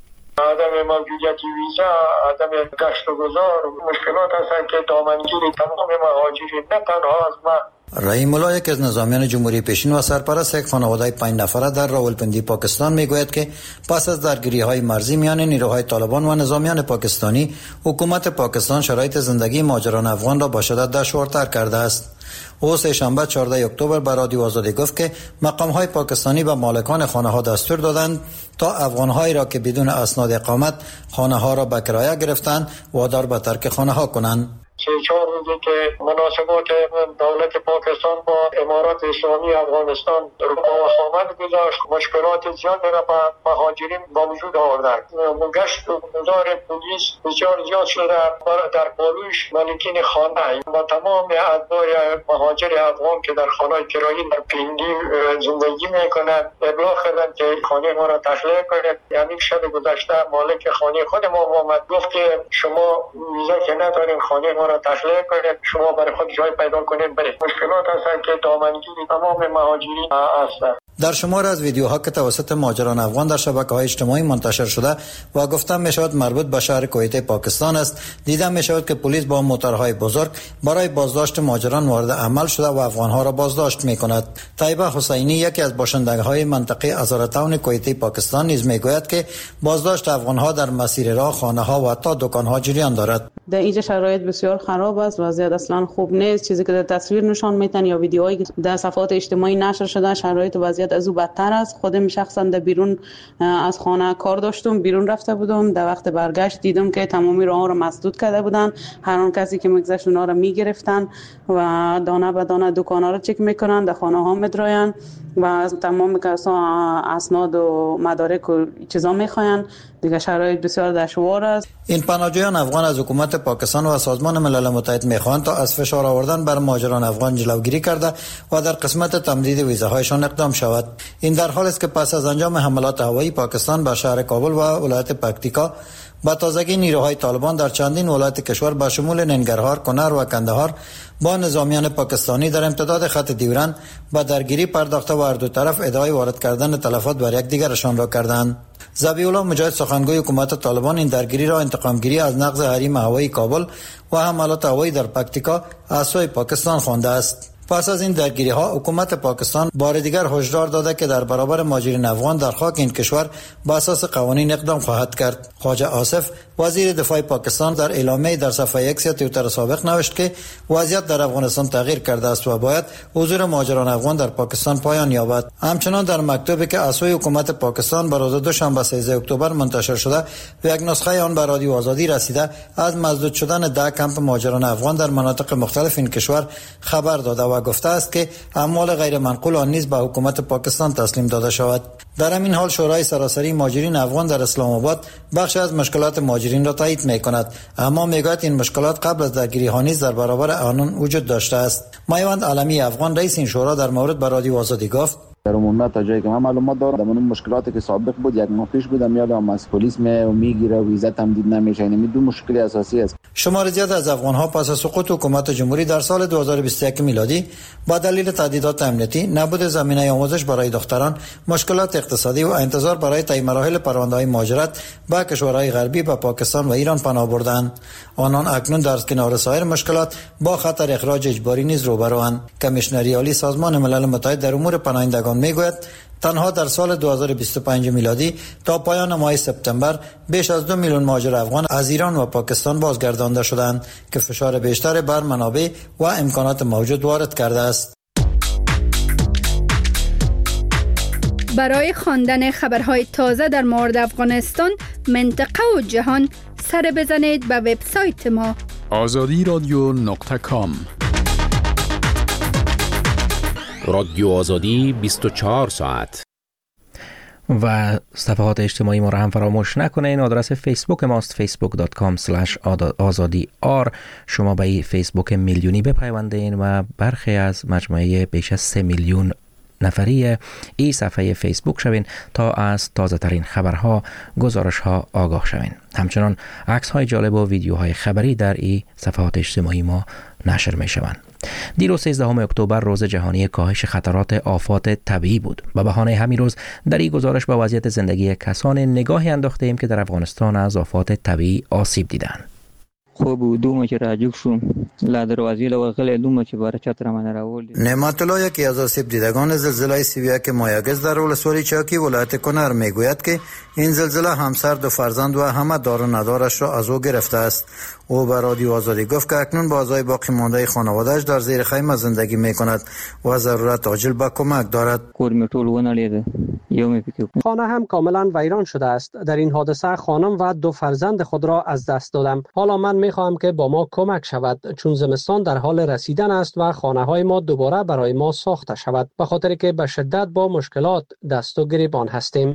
عدم موجودیت ویزا، عدم گشت و گذار مشکلات هستند که دامنگیر تمام مهاجرین نه تنها از ما. رحیم الله، یک از نظامیان جمهوری پیشین و سرپرست یک خانواده پنج نفره در راولپندی پاکستان میگوید که پس از درگیری‌های مرزی میان نیروهای طالبان و نظامیان پاکستانی، حکومت پاکستان شرایط زندگی مهاجران افغان را با شدت دشوارتر کرده است. او سه شنبه چهاردهم اکتبر به رادیو آزادی گفت که مقام‌های پاکستانی به مالکان خانه‌ها دستور دادند تا افغان‌هایی را که بدون اسناد اقامت خانه‌ها را به کرایه گرفتند وادار به ترک خانه‌ها کنند. سه چهار روزی که مناسبات دولت پاکستان با امارات اسلامی افغانستان رو با وخامت گذاشت، مشکلات زیاد را به مهاجرین با وجود آوردند. گشت و گذار پلیس بسیار زیاد شده در پالوش مالکین خانه و تمام اتباع مهاجر افغان که در خانه کرایی در پندی زندگی میکنند ابلاغ کردند که خانه ما را تخلیه کنید. یعنی شب گذشته مالک خانه خود ما آمد گفت که شما ویزا که ندارین خانه ما را تخلیه کنید، شما برای خود جای پیدا کنید برید. مشکلات هستند که دامنگیری تمام مهاجرین هستند. در شمار از ویدیوها که توسط مهاجران افغان در شبکه‌های اجتماعی منتشر شده و گفتم میشود مربوط به شهر کویت پاکستان است، دیده میشود که پلیس با موتورهای بزرگ برای بازداشت مهاجران وارد عمل شده و افغانها را بازداشت میکند. طیبه حسینی، یکی از باشندگان منطقه ازارتاون کویت پاکستان، نیز میگوید که بازداشت افغانها در مسیر راه، خانه‌ها و حتی دکان‌ها جریان دارد. در اینجا شرایط بسیار خراب است، وضعیت اصلا خوب نیست. چیزی که در تصویر نشان میتن یا ویدیوهایی که در صفحات اجتماعی نشر شده، شرایط و وضعیت از او بدتر است. خودم شخصا در بیرون از خانه کار داشتم، بیرون رفته بودم، در وقت برگشت دیدم که تمامی راه‌ها را مسدود کرده بودن. هر آن کسی که میگذشت اونا را میگرفتن و دانه به دانه دکانا را چک میکنن، در خانه ها میدراین و از تمام کسا اسناد و مدارک و چیزا میخواین. دیگه شرایط بسیار دشوار است. این پناهجویان افغان از حکومت پاکستان و سازمان ملل متحد میخواهند تا از فشار آوردن بر مهاجران افغان جلوگیری کرده و در قسمت تمدید ویزاهایشان اقدام شود. این در حالی است که پس از انجام حملات هوایی پاکستان بر شهر کابل و ولایت پکتیکا با تازگی نیروهای طالبان در چندین ولایت کشور به شمول ننگرهار، کنر و کندهار با نظامیان پاکستانی در امتداد خط دیورند با درگیری پرداخته و هر دو طرف ادعای وارد کردن تلفات بر یکدیگرشان را کردند. ذبیح الله مجاهد، سخنگوی حکومت طالبان، این درگیری را انتقامگیری از نقض حریم هوایی کابل و حملات هوایی در پکتیکا از سوی پاکستان خوانده است. پس از این درگیری ها حکومت پاکستان بار دیگر هشدار داده که در برابر مهاجرین افغان در خاک این کشور با اساس قوانین اقدام خواهد کرد. خواجه آصف، وزیر دفاع پاکستان، در اعلامیه در صفحه یک توییتر سابق نوشت که وضعیت در افغانستان تغییر کرده است و باید حضور مهاجران افغان در پاکستان پایان یابد. همچنان در مکتوبی که از سوی حکومت پاکستان به روز دوشنبه سیزدهم اکتبر منتشر شده و یک نسخه آن به رادیو آزادی رسیده، از مسدود شدن ده کمپ مهاجران افغان در مناطق مختلف این کشور خبر داده و گفته است که اموال غیر منقول آن نیز به حکومت پاکستان تسلیم داده شود. در همین حال شورای سراسری مهاجرین افغان در اسلام آباد بخش از مشکلات مهاجرین را تایید می‌کند، اما میگوید این مشکلات قبل از درگیری ها نیز در برابر آنان وجود داشته است. مایوند علمی افغان، رئیس این شورا، در مورد به رادیو آزادی گفت: در عمومیت تا جایی که من معلومات دارم، در اون مشکلاتی که سابق بود یک ماه پیش بودم یادم از پلیس میگیره ویزا تمدید نمیشه. این دو مشکل اساسی است. شمار زیاد از افغان‌ها پس از سقوط حکومت جمهوری در سال دو هزار و بیست و یک میلادی با دلیل تهدیدات امنیتی، نبود زمینه آموزش برای دختران، مشکلات اقتصادی و انتظار برای طی مراحل پرونده‌های مهاجرت به کشورهای غربی به پاکستان و ایران پناه بردند. آنان اکنون در کنار سایر مشکلات با خطر اخراج اجباری نیز روبروند. کمیشنری عالی سازمان ملل متحد در امور پناهندگان میگوید تنها در سال دو هزار و بیست و پنج میلادی تا پایان ماه سپتامبر بیش از دو میلیون مهاجر افغان از ایران و پاکستان بازگردانده شدند که فشار بیشتر بر منابع و امکانات موجود وارد کرده است. برای خواندن خبرهای تازه در مورد افغانستان، منطقه و جهان، سر بزنید به وبسایت ما آزادی رادیو نقطه کام. رادیو آزادی بیست و چهار ساعت. و صفحات اجتماعی ما را هم فراموش نکنین. آدرس فیسبوک ماست facebook dot com slash azadi ar. شما به این فیسبوک میلیونی بپیوندین و برخی از مجموعه بیش از سه میلیون نفری این صفحه فیسبوک شوین تا از تازه ترین خبرها، گزارش ها آگاه شوین. همچنان عکس های جالب و ویدیوهای خبری در این صفحات اجتماعی ما نشر می شوند. دیروز سیزدهم اکتبر روز جهانی کاهش خطرات آفات طبیعی بود. به بهانه همین روز در این گزارش به وضعیت زندگی کسان نگاهی انداخته ایم که در افغانستان از آفات طبیعی آسیب دیدند. خوب دوم چې راجوک شوم لا دروازې له غلې دوم چې بار چتر من راول. نعمت الله یکی از آسیب دیدگان زلزله سیویک مایاگز در ولسوالی چاکی ولایت کنر میگوید که این زلزله همسر دو فرزند و همه دار و ندارش را از او گرفته است. او به رادیو آزادی گفت که اکنون با اعضای باقی مانده خانواده‌اش در زیر خیمه زندگی میکند و ضرورت عاجل به کمک دارد. خانه هم کاملا ویران شده است. در این حادثه خانم و دو فرزند خود را از دست دادم. حالا من میخواهم که با ما کمک شود چون زمستان در حال رسیدن است و خانه های ما دوباره برای ما ساخته شود، به خاطر که به شدت با مشکلات دست و گریبان هستیم.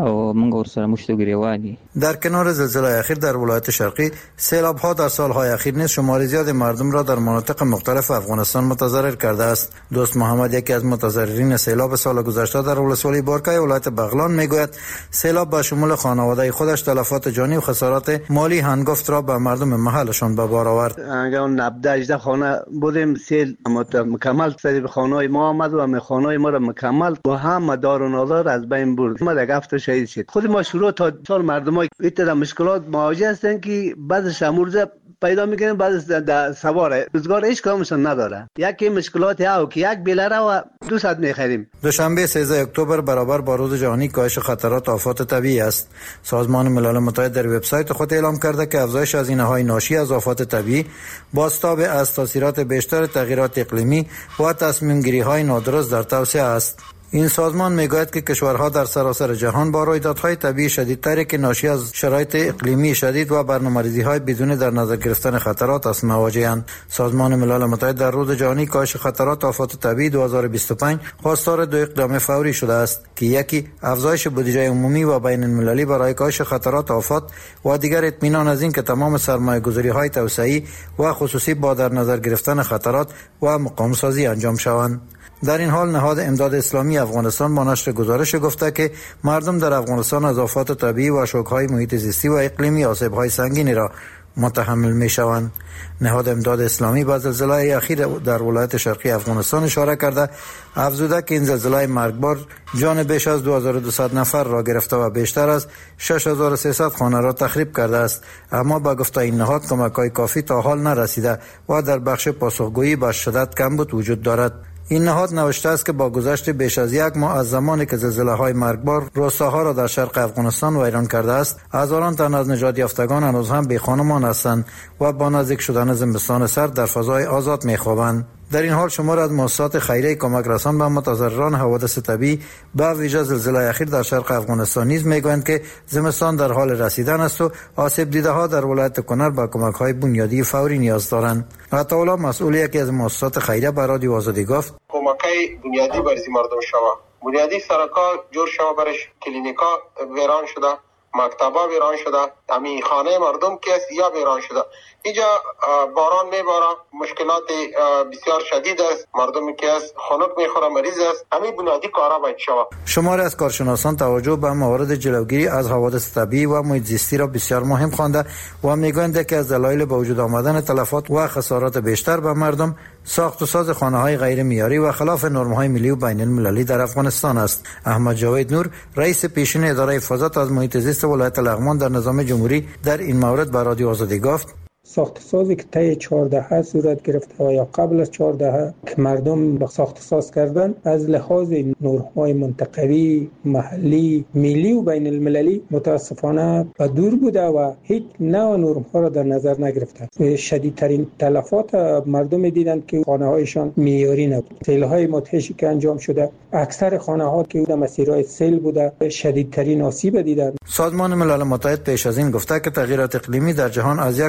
در کنار زلزله اخیر در ولایت شرقی، سیلاب ها در سالهای اخیر نیز شمار زیاد مردم را در مناطق مختلف افغانستان متضرر کرده است. دوست محمد یکی از متضررین سیلاب سال گذشته در ولسوالی بارکای ولایت بغلان میگوید سیلاب به شمول خانواده خودش تلفات جانی و خسارات مالی هنگفت را به مردم محلشان به بار آورد. اگر نود هجده خانه بودیم، سیل مکمل سری خانه‌های ما آمد و خانه‌های ما را مکمل با هم دار و نادار از بین برد. ما یک هفته شهید شد. خود ما شروع تا سال مردمای ایت مشکلات مواجه هستند که بعضش امروزه پیدا میکنیم، بعض در سواره روزگار هیچ کامشون نداره. یکی مشکلات ها که یک بیلره و دو صد میخریم. دوشنبه سیزدهم اکتبر برابر با روز جهانی کاهش خطرات آفات طبیعی است. سازمان ملل متحد در وبسایت خود اعلام کرده که افزایش هزینه‌های ناشی از آفات طبیعی بازتاب از تاثیرات بیشتر تغییرات اقلیمی و تصمیم گیری های نادرست در توسعه است. این سازمان میگوید که کشورها در سراسر جهان با رویدادهای طبیعی شدیدتری که ناشی از شرایط اقلیمی شدید و برنامه‌ریزی‌های بدون در نظر گرفتن خطرات است مواجه‌اند. سازمان ملل متحد در روز جهانی کاهش خطرات آفات طبیعی دو هزار و بیست و پنج خواستار دو اقدام فوری شده است که یکی افزایش بودجه عمومی و بین المللی برای کاهش خطرات آفات و دیگر اطمینان از این که تمام سرمایه‌گذاری‌های توسعه‌ای و خصوصی با در نظر گرفتن خطرات و مقام‌سازی انجام شوند. در این حال نهاد امداد اسلامی افغانستان با نشر گزارش گفته که مردم در افغانستان از آفات طبیعی و شوک‌های محیط زیستی و اقلیمی آسیب‌های سنگینی را متحمل می‌شوند. نهاد امداد اسلامی با زلزله اخیر در ولایت شرقی افغانستان اشاره کرده افزوده که این زلزله مرگبار جان بیش از دو هزار و دویست نفر را گرفته و بیشتر از شش هزار و سیصد خانه را تخریب کرده است، اما با گفته این نهاد کمک‌های کافی تا حال نرسیده و در بخش پاسخگویی به شدت کمبود وجود دارد. این نهاد نوشته است که با گذشت بیش از یک ماه از زمانی که زلزله‌های مرگبار روستاها را در شرق افغانستان ویران کرده است، هزاران تن از نژاد یافتگان هنوز هم بی‌خانمان هستند و با نزدیک شدن زمستان سرد در فضای آزاد می‌خوابند. در این حال شمار از مؤسسات خیریه کمک رسان به متضرران حوادث طبیعی به ویژه زلزله اخیر در شرق افغانستان نیز میگویند که زمستان در حال رسیدن است و آسیب دیده ها در ولایت کنر به کمک های بنیادی فوری نیاز دارند. عطاالله مسئول یکی از مؤسسات خیریه به رادیو آزادی گفت کمک بنیادی برای مردم شود. بنیادی سرکا جور شود، برش کلینیکا ویران شده، مکتبا ویران شده، همین خانه مردم که است یا ویران شده. اینجا باران میباره، مشکلات بسیار شدید است، مردمی که است خنک میخوره، مریض است. همین بنیادی کارا باید شود. شماری از کارشناسان توجه به موارد جلوگیری از حوادث طبیعی و محیط زیستی را بسیار مهم خوانده و میگویند که از دلایل به وجود آمدن تلفات و خسارات بیشتر به مردم ساخت و ساز خانه‌های غیر معیاری و خلاف نرم‌های ملی و بین المللی در افغانستان است. احمد جاوید نور، رئیس پیشین اداره حفاظت از محیط زیست ولایت لغمان در نظام جمهوری در این مورد به رادیو آزادی گفت ساخت سازی که طی چهارده صورت گرفته و یا قبل از چهارده که مردم به ساخت ساز کردن از لحاظ نورهای منطقوی، محلی، ملی و بین المللی متاسفانه به دور بوده و هیچ نوع نورم‌ها را در نظر نگرفتند. شدیدترین تلفات مردم دیدند که خانه‌هایشان معیاری نبود. سیل‌های مدهشی که انجام شده، اکثر خانه‌ها که در مسیرهای سیل بوده شدیدترین آسیب دیدند. سازمان ملل متحد پیش از این گفته که تغییرات اقلیمی در جهان از یک سو باران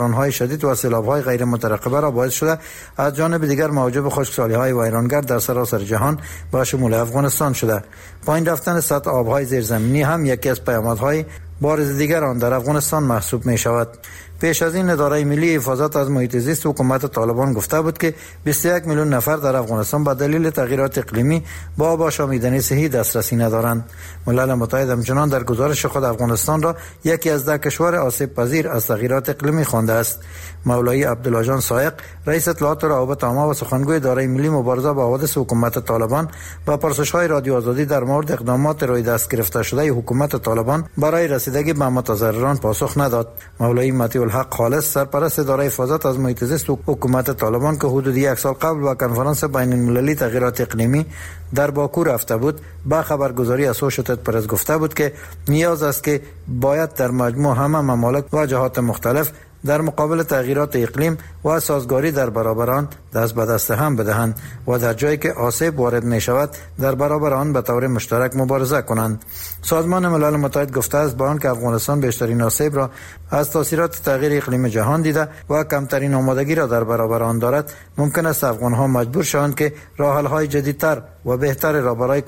بارانهای شدید و سیلاب‌های غیر مترقبه را باعث شده از جانب دیگر موجب خشکسالی‌های ویرانگر در سراسر جهان با شمول افغانستان شده. پایین رفتن سطح آب‌های زیرزمینی هم یکی از پیامدهای بارز دیگر آن در افغانستان محسوب می شود. پیش از این اداره ملی حفاظت از محیط زیست حکومت طالبان گفته بود که بیست و یک میلیون نفر در افغانستان به دلیل تغییرات اقلیمی با آب آشامیدنی صحی دسترسی ندارند. ملل متحد همچنان در گزارش خود افغانستان را یکی از ده کشور آسیب پذیر از تغییرات اقلیمی خوانده است. مولوی عبدالله جان سایق، رئیس اطلاعات و روابط عامه و سخنگوی اداره ملی مبارزه با حوادث حکومت طالبان، با پرسش‌های رادیو آزادی در مورد اقدامات روی دست گرفته شده حکومت طالبان برای رسیدگی به متضرران پاسخ نداد. مولوی مطیع الحق خالص، سرپرست اداره حفاظت از محیط زیست حکومت طالبان که حدود یک سال قبل با کنفرانس بین المللی تغییرات اقلیمی در باکو رفته بود، با خبرگزاری اسوشیتد پرس گفته بود که نیاز است که باید در مجموع همه ممالک و جهات مختلف در مقابل تغییرات اقلیم و سازگاری در برابر آن دست به دست هم بدهند و در جایی که آسیب وارد می شود در برابر آن به طور مشترک مبارزه کنند. سازمان ملل متحد گفته است با آنکه افغانستان بیشترین آسیب را از تاثیرات تغییر اقلیم جهان دیده و کمترین آمادگی را در برابر آن دارد، ممکن است افغان‌ها مجبور شوند که راه حل‌های جدیدتر و بهتر را برای